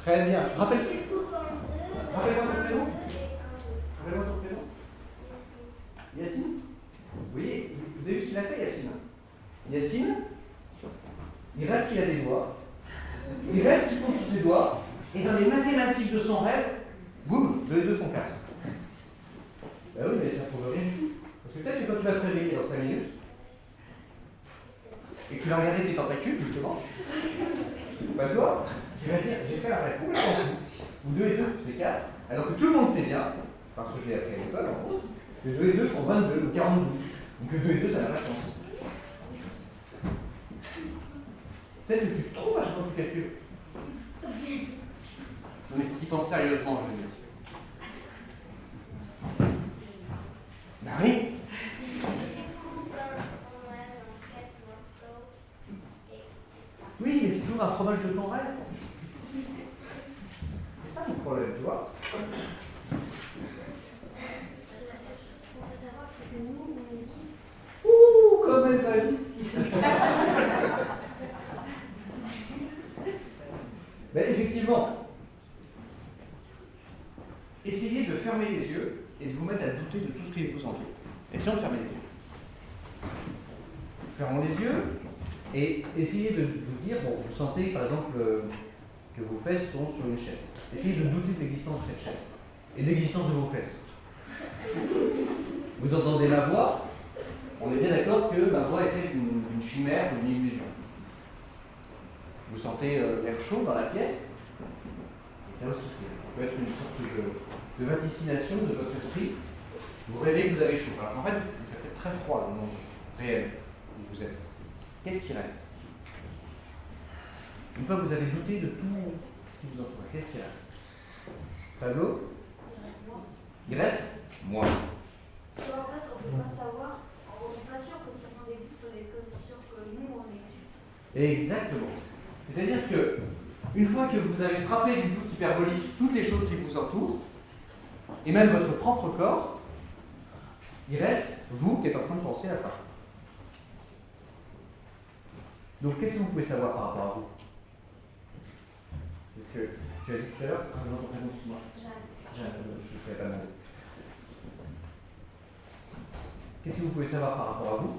Très bien. Rappelle-moi J'ai coupe en deux. Rappelle-moi ton prénom. Et un, deux. ton prénom. Yacine. Oui, vous avez vu ce qu'il a fait, Yacine? Yacine, il rêve qu'il a des doigts. Il rêve qu'il compte sur ses doigts. Et dans les mathématiques de son rêve, boum, 2 et 2 font 4. Ben oui, mais ça ne prouve rien du tout. Parce que peut-être que quand tu vas te réveiller dans 5 minutes, et que tu vas regarder tes tentacules, justement, bah toi, tu vas dire, j'ai fait un rêve complètement fou, où 2 et 2 c'est 4, alors que tout le monde sait bien, parce que je l'ai appris à l'école en gros, que 2 et 2 font 22 ou 42. Donc que 2 et 2 ça n'a pas de sens. Peut-être que tu te trompes à chaque fois que tu calcules. Non mais si tu y penses sérieusement, je veux dire. Bah oui. Oui, mais c'est toujours un fromage de ton rêve. C'est ça mon problème, tu vois. Ce qu'on veut savoir, c'est que nous, on existe. Ouh, comme elle va vite. Ben, effectivement, essayez de fermer les yeux et de vous mettre à douter de tout ce qui vous entoure. Essayons de fermer les yeux. Fermons les yeux et essayez de vous dire, bon, vous sentez par exemple que vos fesses sont sur une chaise. Essayez de douter de l'existence de cette chaise et de l'existence de vos fesses. Vous entendez ma voix, on est bien d'accord que ma voix est une chimère, une illusion. Vous sentez l'air chaud dans la pièce, et ça aussi, ça peut être une sorte de vaticination de votre esprit. Vous rêvez que vous avez chaud. Alors en fait, il fait peut-être très froid dans le monde réel où vous êtes. Qu'est-ce qui reste? Une fois que vous avez douté de tout ce qui vous entoure, qu'est-ce qui reste? Pablo? Il reste? Moi. Parce qu'en fait, on ne peut pas savoir, on n'est pas sûr que tout le monde existe, on est que sûr que nous, on existe. Exactement. C'est-à-dire que, une fois que vous avez frappé du doute hyperbolique toutes les choses qui vous entourent, et même votre propre corps, il reste vous qui êtes en train de penser à ça. Donc, qu'est-ce que vous pouvez savoir par rapport à vous? C'est ce que tu as dit tout à l'heure. Ton prénom, excuse-moi. Jeanne, je ne savais pas demander. Qu'est-ce que vous pouvez savoir par rapport à vous?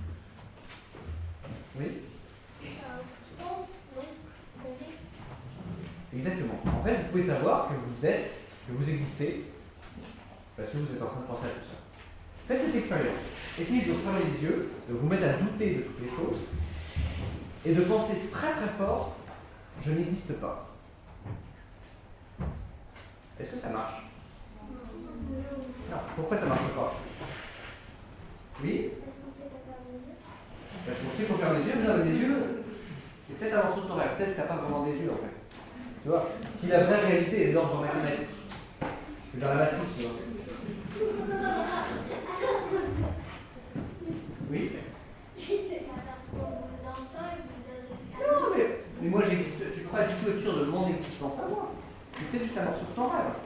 Oui? Je pense, oui, qu'on existe. Exactement. En fait, vous pouvez savoir que vous êtes, que vous existez, parce que vous êtes en train de penser à tout ça. Faites cette expérience. Essayez de fermer les yeux, de vous mettre à douter de toutes les choses, et de penser très très fort, je n'existe pas. Est-ce que ça marche? Non. Pourquoi ça ne marche pas? Oui? Parce qu'on sait Parce qu'on sait qu'on pas faire les yeux. ferme les yeux, mais non, mais les yeux, c'est peut-être un morceau de ton rêve, peut-être que tu n'as pas vraiment des yeux en fait. Tu vois, si la vraie réalité est de l'ordre mathématique, c'est dans la matrice, tu vois. Oui? Parce qu'on vous entend et vous avez. Non, mais moi j'existe, tu ne peux pas du tout être sûr de mon existence à moi. C'est peut-être juste un morceau de ton rêve.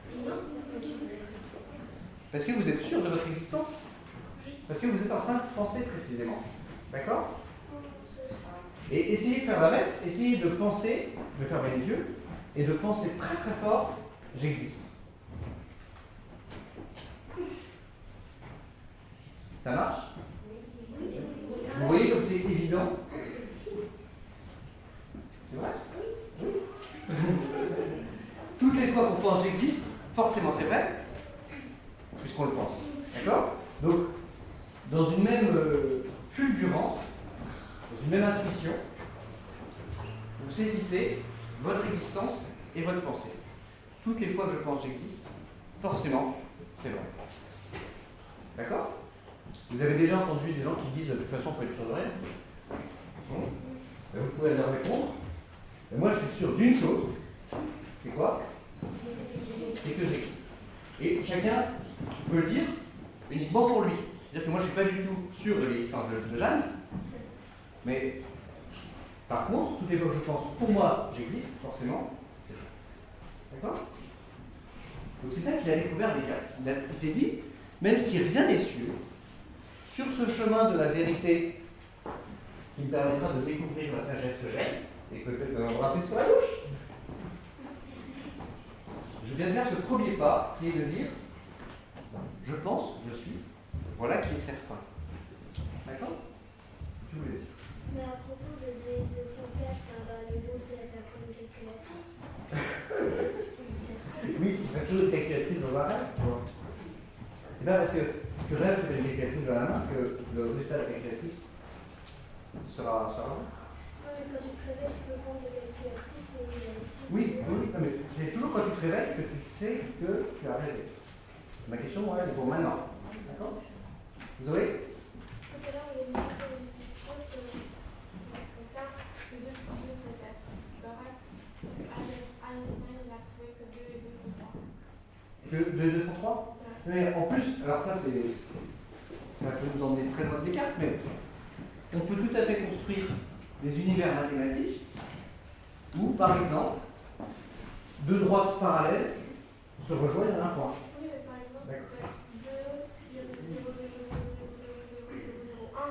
Parce que vous êtes sûr de votre existence. Parce que vous êtes en train de penser précisément. D'accord? Et essayez de faire l'inverse, essayez de penser, de fermer les yeux, et de penser très très fort, j'existe. Ça marche? Vous voyez comme c'est évident? C'est vrai? Oui. Toutes les fois qu'on pense j'existe, forcément c'est vrai, puisqu'on le pense. D'accord? Donc, dans une même fulgurance, dans une même intuition, vous saisissez votre existence et votre pensée. Toutes les fois que je pense j'existe, forcément, c'est vrai. D'accord? Vous avez déjà entendu des gens qui disent de toute façon on peut être sûr de rien. Bon. Ben, vous pouvez leur répondre. Ben, moi je suis sûr d'une chose. C'est quoi? C'est que j'existe. Et chacun peut le dire uniquement pour lui. C'est-à-dire que moi je ne suis pas du tout sûr de l'existence de Jeanne, mais par contre, toutes les fois que je pense pour moi j'existe, forcément, c'est vrai. D'accord? Donc c'est ça qu'il a découvert Descartes. Il s'est dit, même si rien n'est sûr, sur ce chemin de la vérité qui me permettra de découvrir la sagesse que j'ai, et peut-être de m'embrasser sur la bouche, je viens de faire ce premier pas qui est de dire je pense, je suis, voilà qui est certain. D'accord? Tu voulais dire? Mais à propos de Fourier, le nom c'est la colonne calculatrice. Oui, c'est pas toujours une calculatrice dans la main. C'est pas parce que tu rêves que tu as une calculatrice dans la main que le résultat de la calculatrice sera vrai. Non, mais quand tu te réveilles, tu peux prendre la calculatrice et vérifier. Oui, oui, non, mais c'est toujours quand tu te réveilles que tu sais que tu as rêvé. Ma question, moi, elle est pour maintenant. D'accord? Zoé? Tout à l'heure, il y a une autre chose que je faire que 2 plus 2 peut être. Einstein, il a trouvé que 2 et 2 font 3. Que 2 et 2 font 3? Mais en plus, alors ça, ça peut nous emmener très loin de Descartes, mais on peut tout à fait construire des univers mathématiques où, par exemple, deux droites parallèles se rejoignent à un point. Oui, mais par exemple, ça peut être 2, 0, 0, 0, 0, 0, 0, 0, 0, 1.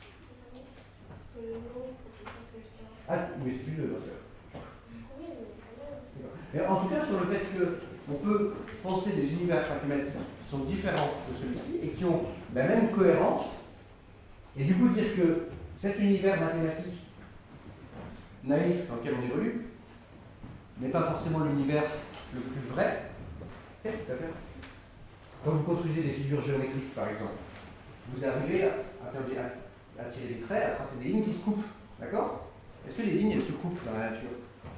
Non, parce que je sais. Ah, oui, c'est plus 2, parce que. Oui, mais quand même. Mais en tout cas, sur le fait qu'on peut penser des univers mathématiques qui sont différents de celui-ci et qui ont la même cohérence, et du coup dire que cet univers mathématique naïf dans lequel on évolue n'est pas forcément l'univers le plus vrai, c'est tout à fait. Quand vous construisez des figures géométriques, par exemple, vous arrivez à tirer des traits, à tracer des lignes qui se coupent, d'accord? Est-ce que les lignes, elles se coupent dans la nature?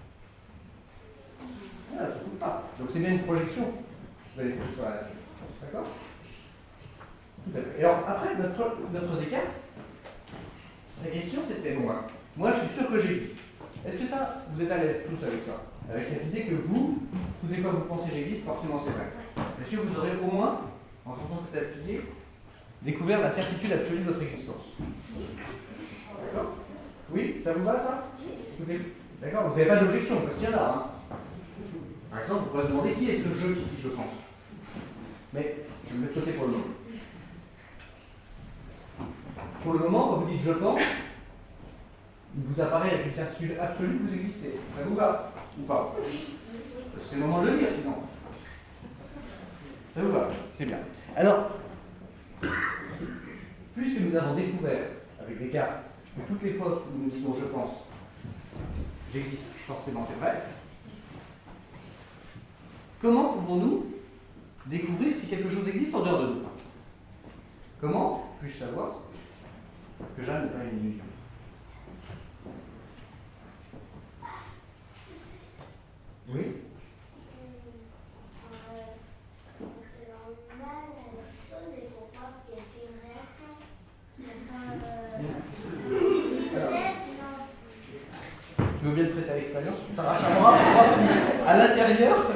Ah, elles ne se coupent pas. Donc c'est bien une projection de l'esprit sur la nature. D'accord? Tout à fait. Et alors, après, notre Descartes, sa question c'était moi. Moi, je suis sûr que j'existe. Est-ce que ça, vous êtes à l'aise tous avec ça? Avec cette idée que vous, toutes les fois que vous pensez j'existe, forcément c'est vrai. Est-ce que vous aurez au moins, en sortant de cet atelier, découvert la certitude absolue de votre existence? D'accord? Oui? Ça vous va ça? D'accord? Vous n'avez pas d'objection, parce qu'il y en a. Hein. Par exemple, on pourrait se demander qui est ce jeu qui dit je pense. Mais je vais me mettre de côté pour le moment. Pour le moment, quand vous dites je pense, il vous apparaît avec une certitude absolue que vous existez. Ça vous va? Ou pas? C'est le moment de le dire sinon. Ça vous va? C'est bien. Alors, puisque nous avons découvert avec Descartes que toutes les fois que nous disons je pense, j'existe, forcément c'est vrai, comment pouvons-nous découvrir si quelque chose existe en dehors de nous? Comment puis-je savoir que Jeanne n'est pas une illusion? Oui? Tu veux bien te prêter à l'expérience? Tu t'arraches à moi pour voir si à l'intérieur.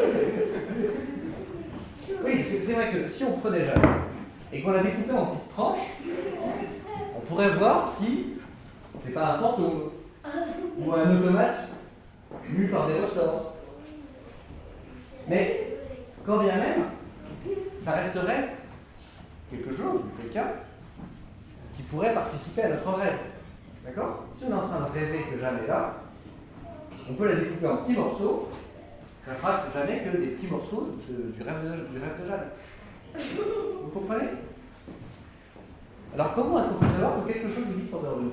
Oui, c'est vrai que si on prenait Jeanne et qu'on la découpait en petites tranches, on pourrait voir si c'est pas un fantôme ou un automate mu par des ressorts. Mais quand bien même, ça resterait quelque chose, quelqu'un, qui pourrait participer à notre rêve. D'accord? Si on est en train de rêver que Jeanne est là, on peut la découper en petits morceaux, ça ne fera jamais que des petits morceaux du rêve de Jeanne. Vous comprenez? Alors comment est-ce qu'on peut savoir que quelque chose existe en dehors de nous?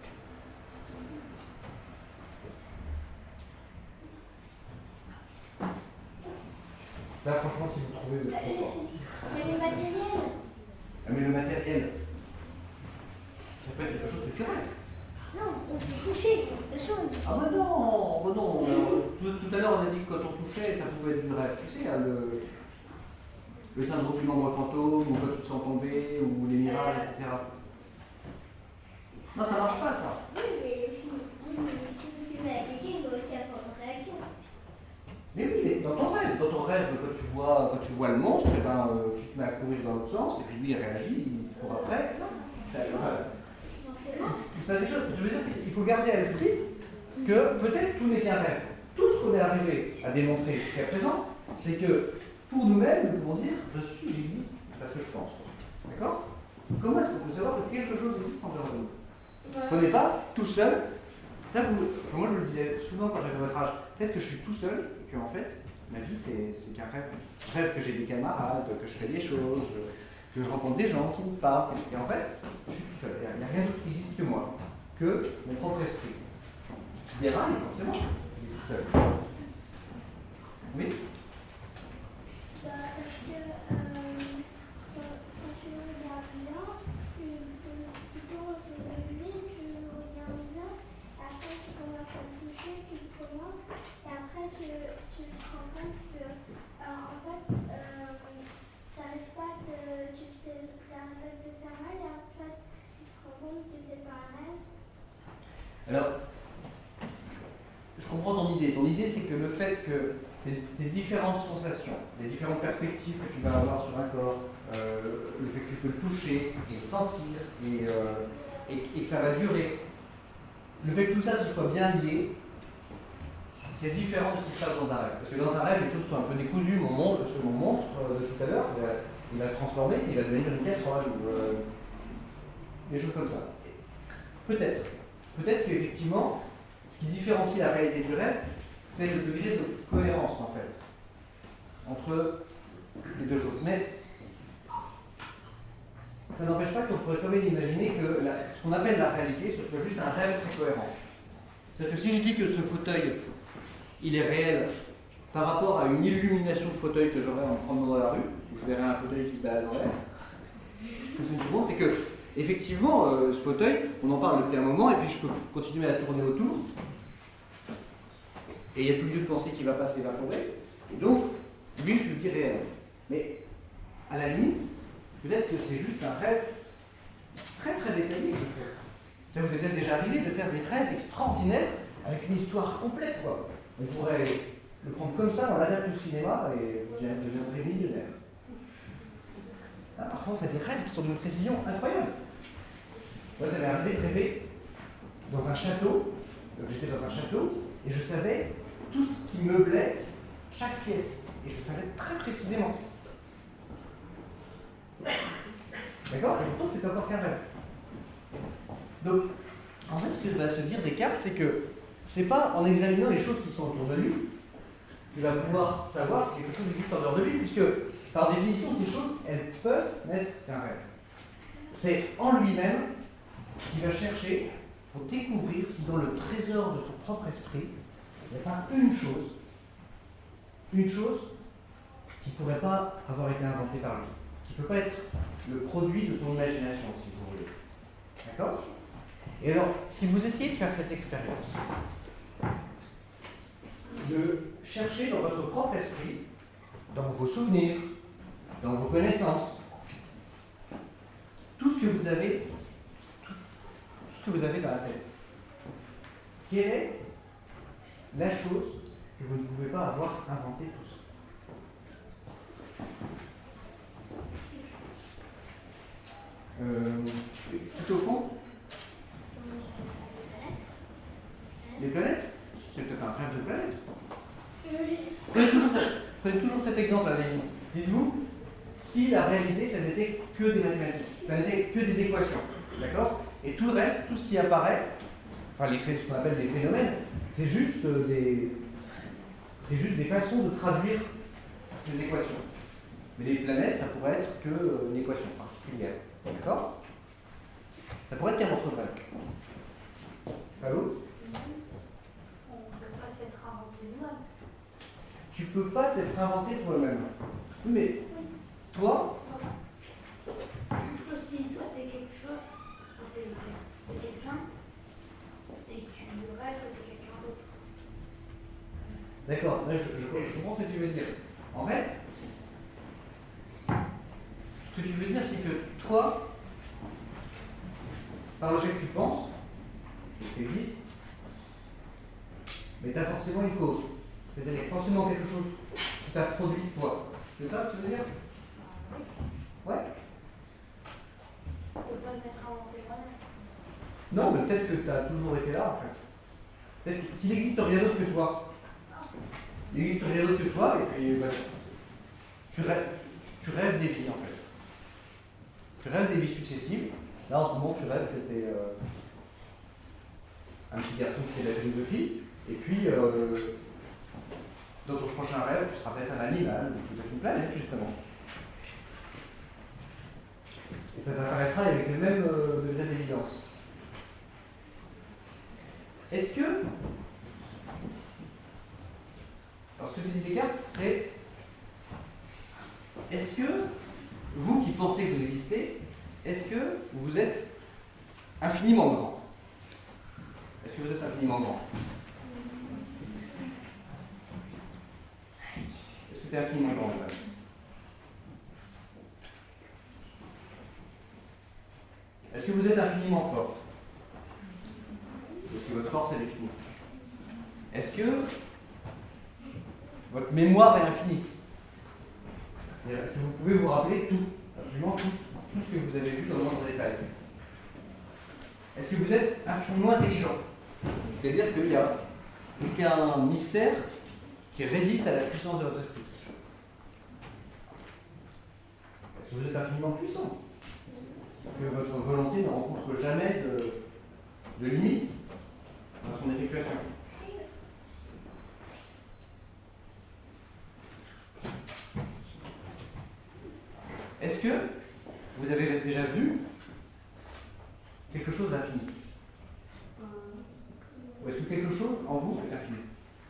Là, franchement, si vous trouvez, vous êtes trop fort. Mais le matériel. Ah, mais le matériel, ça peut être quelque chose que tu rêves. Non, on peut toucher quelque chose. Ah bah non, bah non. Tout à l'heure, on a dit que quand on touchait, ça pouvait être du rêve. Tu sais, le syndrome du membre fantôme, ou quand tu te sens tomber, ou les mirages, etc. Non, ça marche pas, ça. Oui, mais si vous filmez à quelqu'un, il va aussi avoir une réaction. Mais oui, mais dans ton rêve, quand tu vois le monstre, eh ben, tu te mets à courir dans l'autre sens, et puis lui il réagit, il court après. Ça, des choses. Je veux dire, il faut garder à l'esprit que peut-être tout n'est qu'un rêve. Tout ce qu'on est arrivé à démontrer jusqu'à présent, c'est que pour nous-mêmes, nous pouvons dire j'existe parce que je pense. D'accord? Comment est-ce qu'on peut savoir que quelque chose existe en dehors de nous? On n'est pas tout seul. Ça, moi je me le disais souvent quand j'avais votre âge, peut-être que je suis tout seul, et qu'en fait, Ma vie, c'est qu'un rêve. Je rêve que j'ai des camarades, que je fais des choses, que je rencontre des gens qui me parlent. Et en fait, je suis tout seul. Il n'y a rien d'autre qui existe que moi, que mon propre esprit. Qui déraille, forcément. Il est tout seul. Oui? Parce que quand tu regardes bien, tu tournes autour de lui, tu regardes bien, après tu commences à le toucher, tu le commences, et après tu te rends compte que en fait, t'arrêtes pas de te faire mal, et après tu te rends compte que c'est pas un rêve. Alors, je comprends ton idée. Ton idée, c'est que le fait que tes différentes sensations, les différentes perspectives que tu vas avoir sur un corps, le fait que tu peux le toucher et le sentir, et que ça va durer, le fait que tout ça se soit bien lié, c'est différent de ce qui se passe dans un rêve. Parce que dans un rêve, les choses sont un peu décousues. Mon monstre de tout à l'heure, il va se transformer, il va devenir une casserole, ou des choses comme ça. Peut-être. Peut-être qu'effectivement, ce qui différencie la réalité du rêve, c'est le degré de cohérence, en fait, entre les deux choses. Mais ça n'empêche pas qu'on pourrait quand même imaginer que ce qu'on appelle la réalité, ce soit juste un rêve très cohérent. C'est-à-dire que si je dis que ce fauteuil, il est réel par rapport à une illumination de fauteuil que j'aurais en me promenant dans la rue, où je verrais un fauteuil qui se balade dans l'air, ce que c'est souvent, c'est que, effectivement, ce fauteuil, on en parle depuis un moment, et puis je peux continuer à tourner autour, et il n'y a plus lieu de penser qu'il ne va pas s'évaporer, et donc, lui, je le dis réel. Mais, à la limite, peut-être que c'est juste un rêve très très détaillé que je fais. Ça vous est peut-être déjà arrivé de faire des rêves extraordinaires avec une histoire complète, quoi. On pourrait le prendre comme ça, on l'adapte au cinéma et vous deviendrez millionnaire. Parfois, on fait des rêves qui sont d'une précision incroyable. Moi, ça m'est arrivé de rêver dans un château. J'étais dans un château et je savais tout ce qui meublait chaque pièce. Et je le savais très précisément. D'accord? Et pourtant, c'est encore qu'un rêve. Donc, en fait, ce que va se dire Descartes, c'est que c'est pas en examinant les choses qui sont autour de lui qu'il va pouvoir savoir si quelque chose existe en dehors de lui, puisque, par définition, ces choses, elles peuvent n'être qu'un rêve. C'est en lui-même qu'il va chercher pour découvrir si dans le trésor de son propre esprit, il n'y a pas une chose qui ne pourrait pas avoir été inventée par lui, qui ne peut pas être le produit de son imagination, si vous voulez. D'accord? Et alors, si vous essayez de faire cette expérience, de chercher dans votre propre esprit, dans vos souvenirs, dans vos connaissances, tout ce que vous avez dans la tête, quelle est la chose que vous ne pouvez pas avoir inventée tout seul? Tout au fond? Les planètes? C'est peut-être un rêve de planète. Prenez toujours cet exemple à la limite. Dites-vous, si la réalité, ça n'était que des mathématiques, ça n'était que des équations, d'accord? Et tout le reste, tout ce qui apparaît, enfin ce qu'on appelle des phénomènes, c'est juste des façons de traduire ces équations. Mais les planètes, ça pourrait être qu'une équation particulière, d'accord? Ça pourrait être qu'un morceau de rêve. Allô? On ne peut pas s'être inventé nous-mêmes. Tu ne peux pas t'être inventé toi-même. Mais toi, Sauf si toi t'es quelque chose, t'es quelqu'un, et que tu rêves que t'es quelqu'un d'autre. d'accord, là, je comprends ce que tu veux dire. En fait, ce que tu veux dire, c'est que toi, par le fait que tu penses, tu existes, mais tu as forcément une cause. C'est-à-dire forcément quelque chose qui t'a produit toi. C'est ça que tu veux dire? Ouais? On ne peut pas m'être inventé moi-même. Non, mais peut-être que tu as toujours été là, en fait. Peut-être que s'il n'existe rien d'autre que toi, il n'existe rien d'autre que toi, et puis bah, tu rêves des vies, en fait. Tu rêves des vies successives. Là, en ce moment, tu rêves que tu es un petit garçon qui fait de la philosophie, et puis Dans ton prochain rêve, tu seras peut-être un animal ou peut-être une planète, justement. Et ça t'apparaîtra avec le même degré d'évidence. Est-ce que... Alors, ce que c'est dit Descartes, c'est... Est-ce que, vous qui pensez que vous existez, est-ce que vous êtes infiniment grand? Est-ce que vous êtes infiniment grand? Est-ce que tu es infiniment grand, Johan? Est-ce que vous êtes infiniment fort? Est-ce que votre force est infinie? Est-ce que votre mémoire est infinie? Est-ce que vous pouvez vous rappeler tout, absolument tout ce que vous avez vu dans le monde en détail? Est-ce que vous êtes infiniment intelligent? C'est-à-dire qu'il n'y a aucun mystère qui résiste à la puissance de votre esprit. Est-ce que vous êtes infiniment puissant? Que votre volonté ne rencontre jamais de limite dans son effectuation? Est-ce que vous avez déjà vu quelque chose d'infini? Ou est-ce que quelque chose en vous est infini?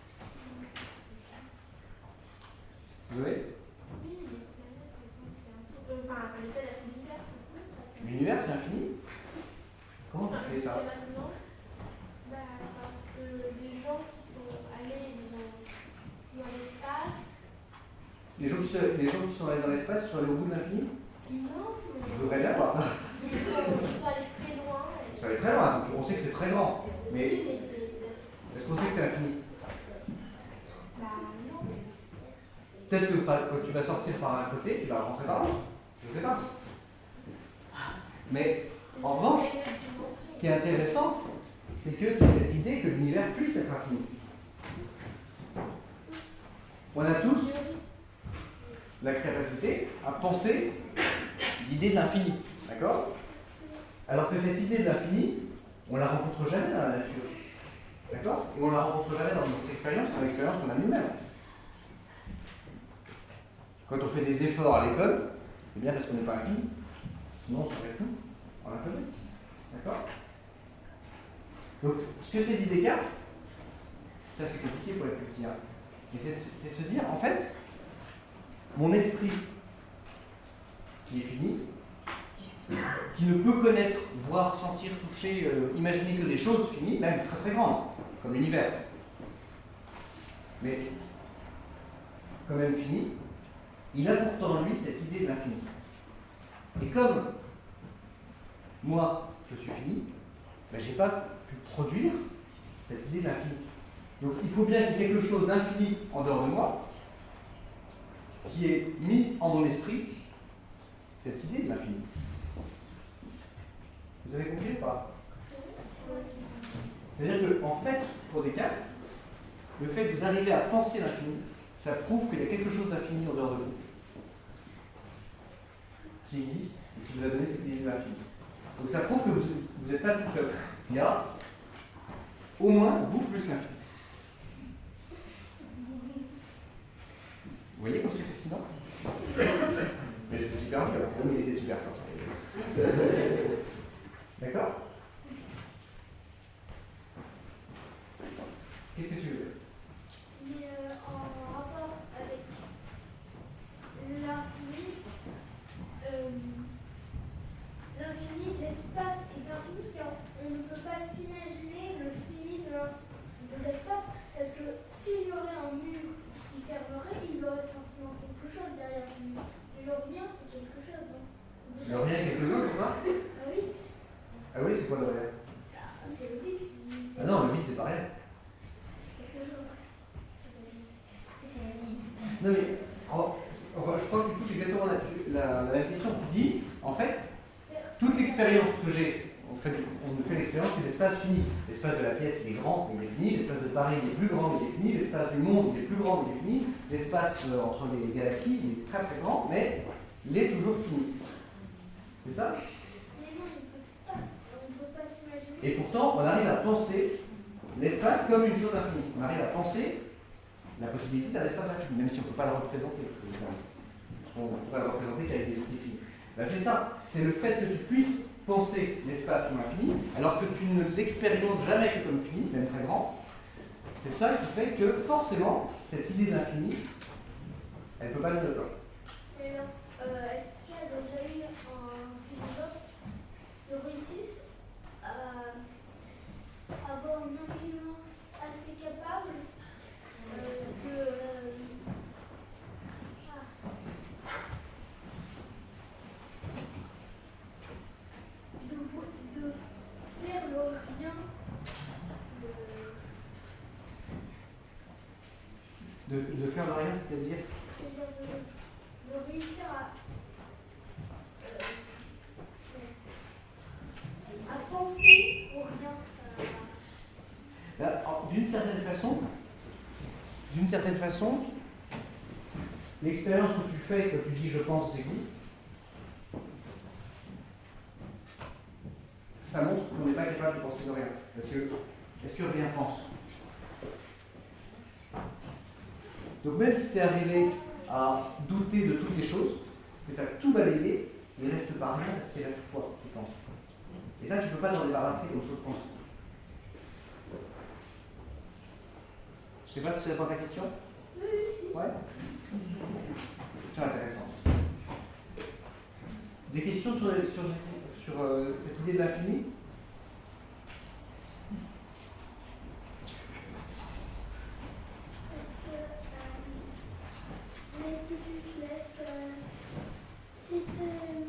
Vous voyez? L'univers, c'est infini? Comment vous faites ça? Parce que les gens qui sont allés dans l'espace. Les gens qui sont allés dans l'espace, ils sont allés au bout de l'infini? Non, Je voudrais bien voir ça. Ils sont allés très loin. Ils sont allés très loin, on sait que c'est très grand. Mais est-ce qu'on sait que c'est infini? Bah non. Peut-être que quand tu vas sortir par un côté, tu vas rentrer par l'autre. Je ne sais pas. Mais en revanche, ce qui est intéressant, c'est que tu as cette idée que l'univers puisse être infini. On a tous la capacité à penser l'idée de l'infini. D'accord? Alors que cette idée de l'infini, on ne la rencontre jamais dans la nature. D'accord? Et on ne la rencontre jamais dans notre expérience, dans l'expérience qu'on a nous-mêmes. Quand on fait des efforts à l'école, c'est bien parce qu'on n'est pas infini. Sinon, on serait tout en l'infini. D'accord? Donc, ce que c'est dit Descartes, ça c'est compliqué pour les plus petits, hein. Mais c'est de se dire, en fait, mon esprit qui est fini, qui ne peut connaître, voir, sentir, toucher, imaginer que des choses finies, même très très grandes, comme l'univers, mais quand même fini, il a pourtant en lui cette idée de l'infini. Et comme moi, je suis fini, ben, je n'ai pas pu produire cette idée de l'infini. Donc il faut bien qu'il y ait quelque chose d'infini en dehors de moi, qui ait mis en mon esprit cette idée de l'infini. Vous avez compris ou pas? C'est-à-dire qu'en fait, pour Descartes, le fait que vous arrivez à penser l'infini, ça prouve qu'il y a quelque chose d'infini en dehors de vous, qui existe et qui vous a donné cette idée de l'infini. Donc ça prouve que vous n'êtes pas tout seul. Il y a au moins vous plus l'infini. Vous voyez comme c'est fascinant? Mais c'est super dur. Oui, il était super fort. D'accord? Qu'est-ce que tu veux dire? Mais en rapport avec l'infini, l'espace est infini car on ne peut pas s'imaginer le fini de l'espace parce que s'il y aurait un mur qui fermerait, il y aurait forcément quelque chose derrière ce mur. Le rien est quelque chose. Donc, le rien est quelque chose, c'est quoi? Ah oui. Ah oui, c'est quoi le rien? C'est le vide. Ah non, le vide, c'est pas rien. C'est quelque chose. C'est le vide. Non mais, je crois que tu touches exactement la même question. Tu dis, en fait, toute l'expérience que j'ai, on fait l'expérience que l'espace fini. L'espace de la pièce, il est grand, mais il est fini. L'espace de Paris, il est plus grand, mais il est fini. L'espace du monde, il est plus grand, mais il est fini. L'espace entre les galaxies, il est très très grand, mais il est toujours fini. C'est ça? Mais non, on ne peut pas s'imaginer. Et pourtant, on arrive à penser l'espace comme une chose infinie. On arrive à penser la possibilité d'un espace infini, même si on ne peut pas le représenter, évidemment. On ne peut pas le représenter qu'avec des outils finis. Ben, c'est ça, c'est le fait que tu puisses penser l'espace comme infini, alors que tu ne l'expérimentes jamais que comme fini, même très grand. C'est ça qui fait que forcément, cette idée d'infini, elle ne peut pas venir de toi. Et alors, est-ce qu'il y a déjà eu un philosophe qui réussisse à avoir une intelligence assez capable de faire le rien, de faire le rien, c'est-à-dire de réussir à penser au rien. D'une certaine façon, l'expérience que tu fais quand tu dis je pense existe, ça montre qu'on n'est pas capable de penser de rien. Parce que, est-ce que rien pense? Donc même si tu es arrivé à douter de toutes les choses, que tu as tout balayé, il ne reste pas rien parce qu'il reste quoi qui pense. Et ça, tu ne peux pas t'en débarrasser comme chose pensée. Je ne sais pas si ça répond à ta question. Oui, si. Ouais. C'est intéressant. Des questions sur cette idée de l'infini? Mais si tu te laisses, si tu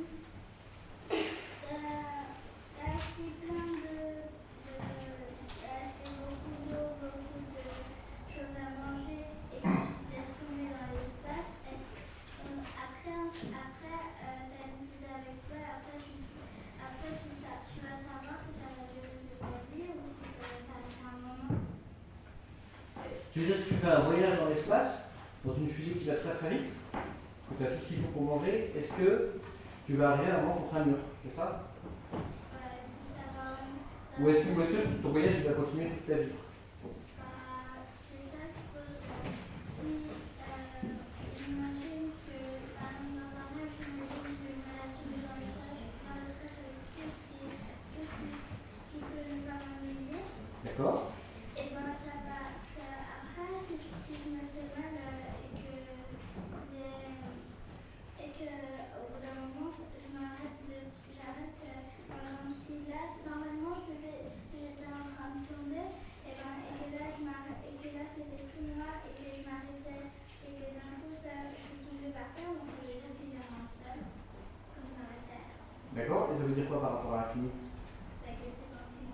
as acheté plein t'as acheté beaucoup d'eau, beaucoup de choses à manger et que tu te laisses tomber dans l'espace, après t'as une fusée avec toi, après tout ça, tu vas savoir si ça va durer toute ta vie ou si ça va s'arrêter un moment. Tu veux dire que tu fais un voyage dans l'espace, dans une fusée qui va très très vite, que tu as tout ce qu'il faut pour manger, est-ce que tu vas arriver à un moment contre un mur? C'est ça? Si ça va. Ou est-ce que ton voyage il va continuer toute ta vie? C'est ça que si j'imagine que par exemple dans un rêve, j'imagine que je me la subir dans l'espace avec tout ce qui peut ne pas m'arriver. D'accord. Et ben ça va. Après, si je me fais mal et que au bout d'un moment, j'arrête dans un petit lac. Normalement, j'étais en train de tomber et que là c'était tout noir et que je m'arrêtais et que d'un coup je suis tombée par terre, donc ça veut dire qu'il y a un seul comme dans la terre. D'accord. Et ça veut dire quoi par rapport à l'infini? Que c'est pas fini.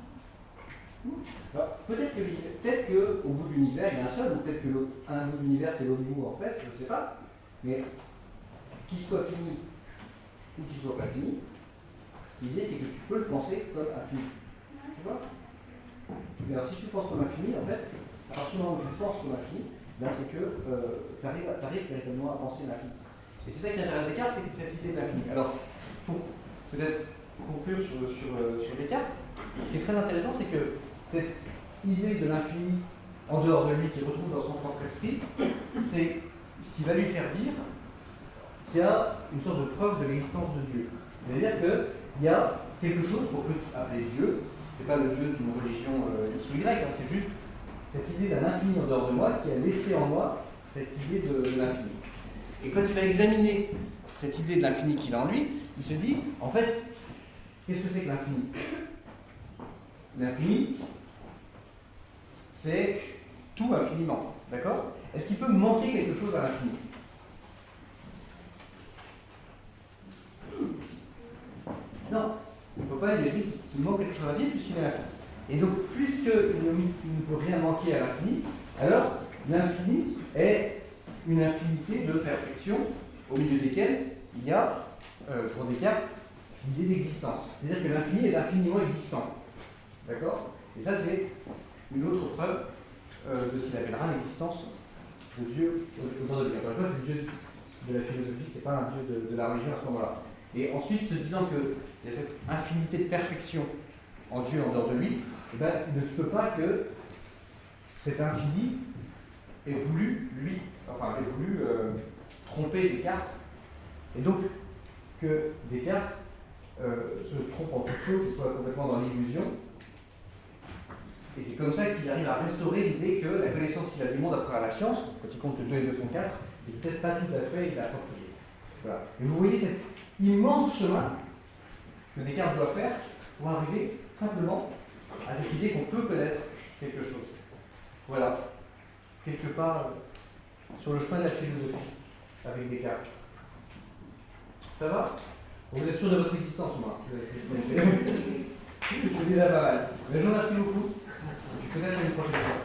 Peut-être qu'au bout de l'univers, il y a un seul, ou peut-être que un bout de l'univers, c'est l'autre bout en fait, je ne sais pas. Mais qu'il soit fini ou qu'il ne soit pas fini, l'idée c'est que tu peux le penser comme infini. Tu vois? Mais alors si tu penses comme infini, en fait, à partir du moment où tu penses comme infini, ben c'est que tu arrives véritablement à penser l'infini. Et c'est ça qui intéresse Descartes, c'est cette idée de l'infini. Alors, pour peut-être conclure sur Descartes, ce qui est très intéressant, c'est que cette idée de l'infini en dehors de lui qu'il retrouve dans son propre esprit, c'est ce qui va lui faire dire qu'il y a une sorte de preuve de l'existence de Dieu. C'est-à-dire qu'il y a quelque chose qu'on peut appeler Dieu, c'est pas le Dieu d'une religion X ou Y, hein, c'est juste cette idée d'un infini en dehors de moi qui a laissé en moi cette idée de l'infini. Et quand il va examiner cette idée de l'infini qu'il a en lui, il se dit, en fait, qu'est-ce que c'est que l'infini? L'infini, c'est tout infiniment, d'accord? Est-ce qu'il peut manquer quelque chose à l'infini? Non, il ne peut pas imaginer qu'il manque quelque chose à l'infini puisqu'il est l'infini. Et donc, puisqu'il ne peut rien manquer à l'infini, alors l'infini est une infinité de perfections au milieu desquelles il y a, pour Descartes, l'idée d'existence. C'est-à-dire que l'infini est infiniment existant. D'accord? Et ça, c'est une autre preuve de ce qu'il appellera l'existence de Dieu autour de lui. Encore une fois, c'est le Dieu de la philosophie, c'est pas un Dieu de la religion à ce moment-là. Et ensuite, se disant qu'il y a cette infinité de perfection en Dieu en dehors de lui, eh ben, il ne se peut pas que cet infini ait voulu, tromper Descartes, et donc que Descartes se trompe en toute chose, qu'il soit complètement dans l'illusion. Et c'est comme ça qu'il arrive à restaurer l'idée que la connaissance qu'il a du monde à travers la science, quand il compte que 2 et 2 font 4, n'est peut-être pas tout à fait appropriée. Voilà. Et vous voyez cet immense chemin que Descartes doit faire pour arriver simplement avec l'idée qu'on peut connaître quelque chose. Voilà. Quelque part sur le chemin de la philosophie avec Descartes. Ça va? Vous êtes sûr de votre existence, moi. C'est déjà pas mal. Mais je vous remercie beaucoup. Peut-être à une prochaine fois.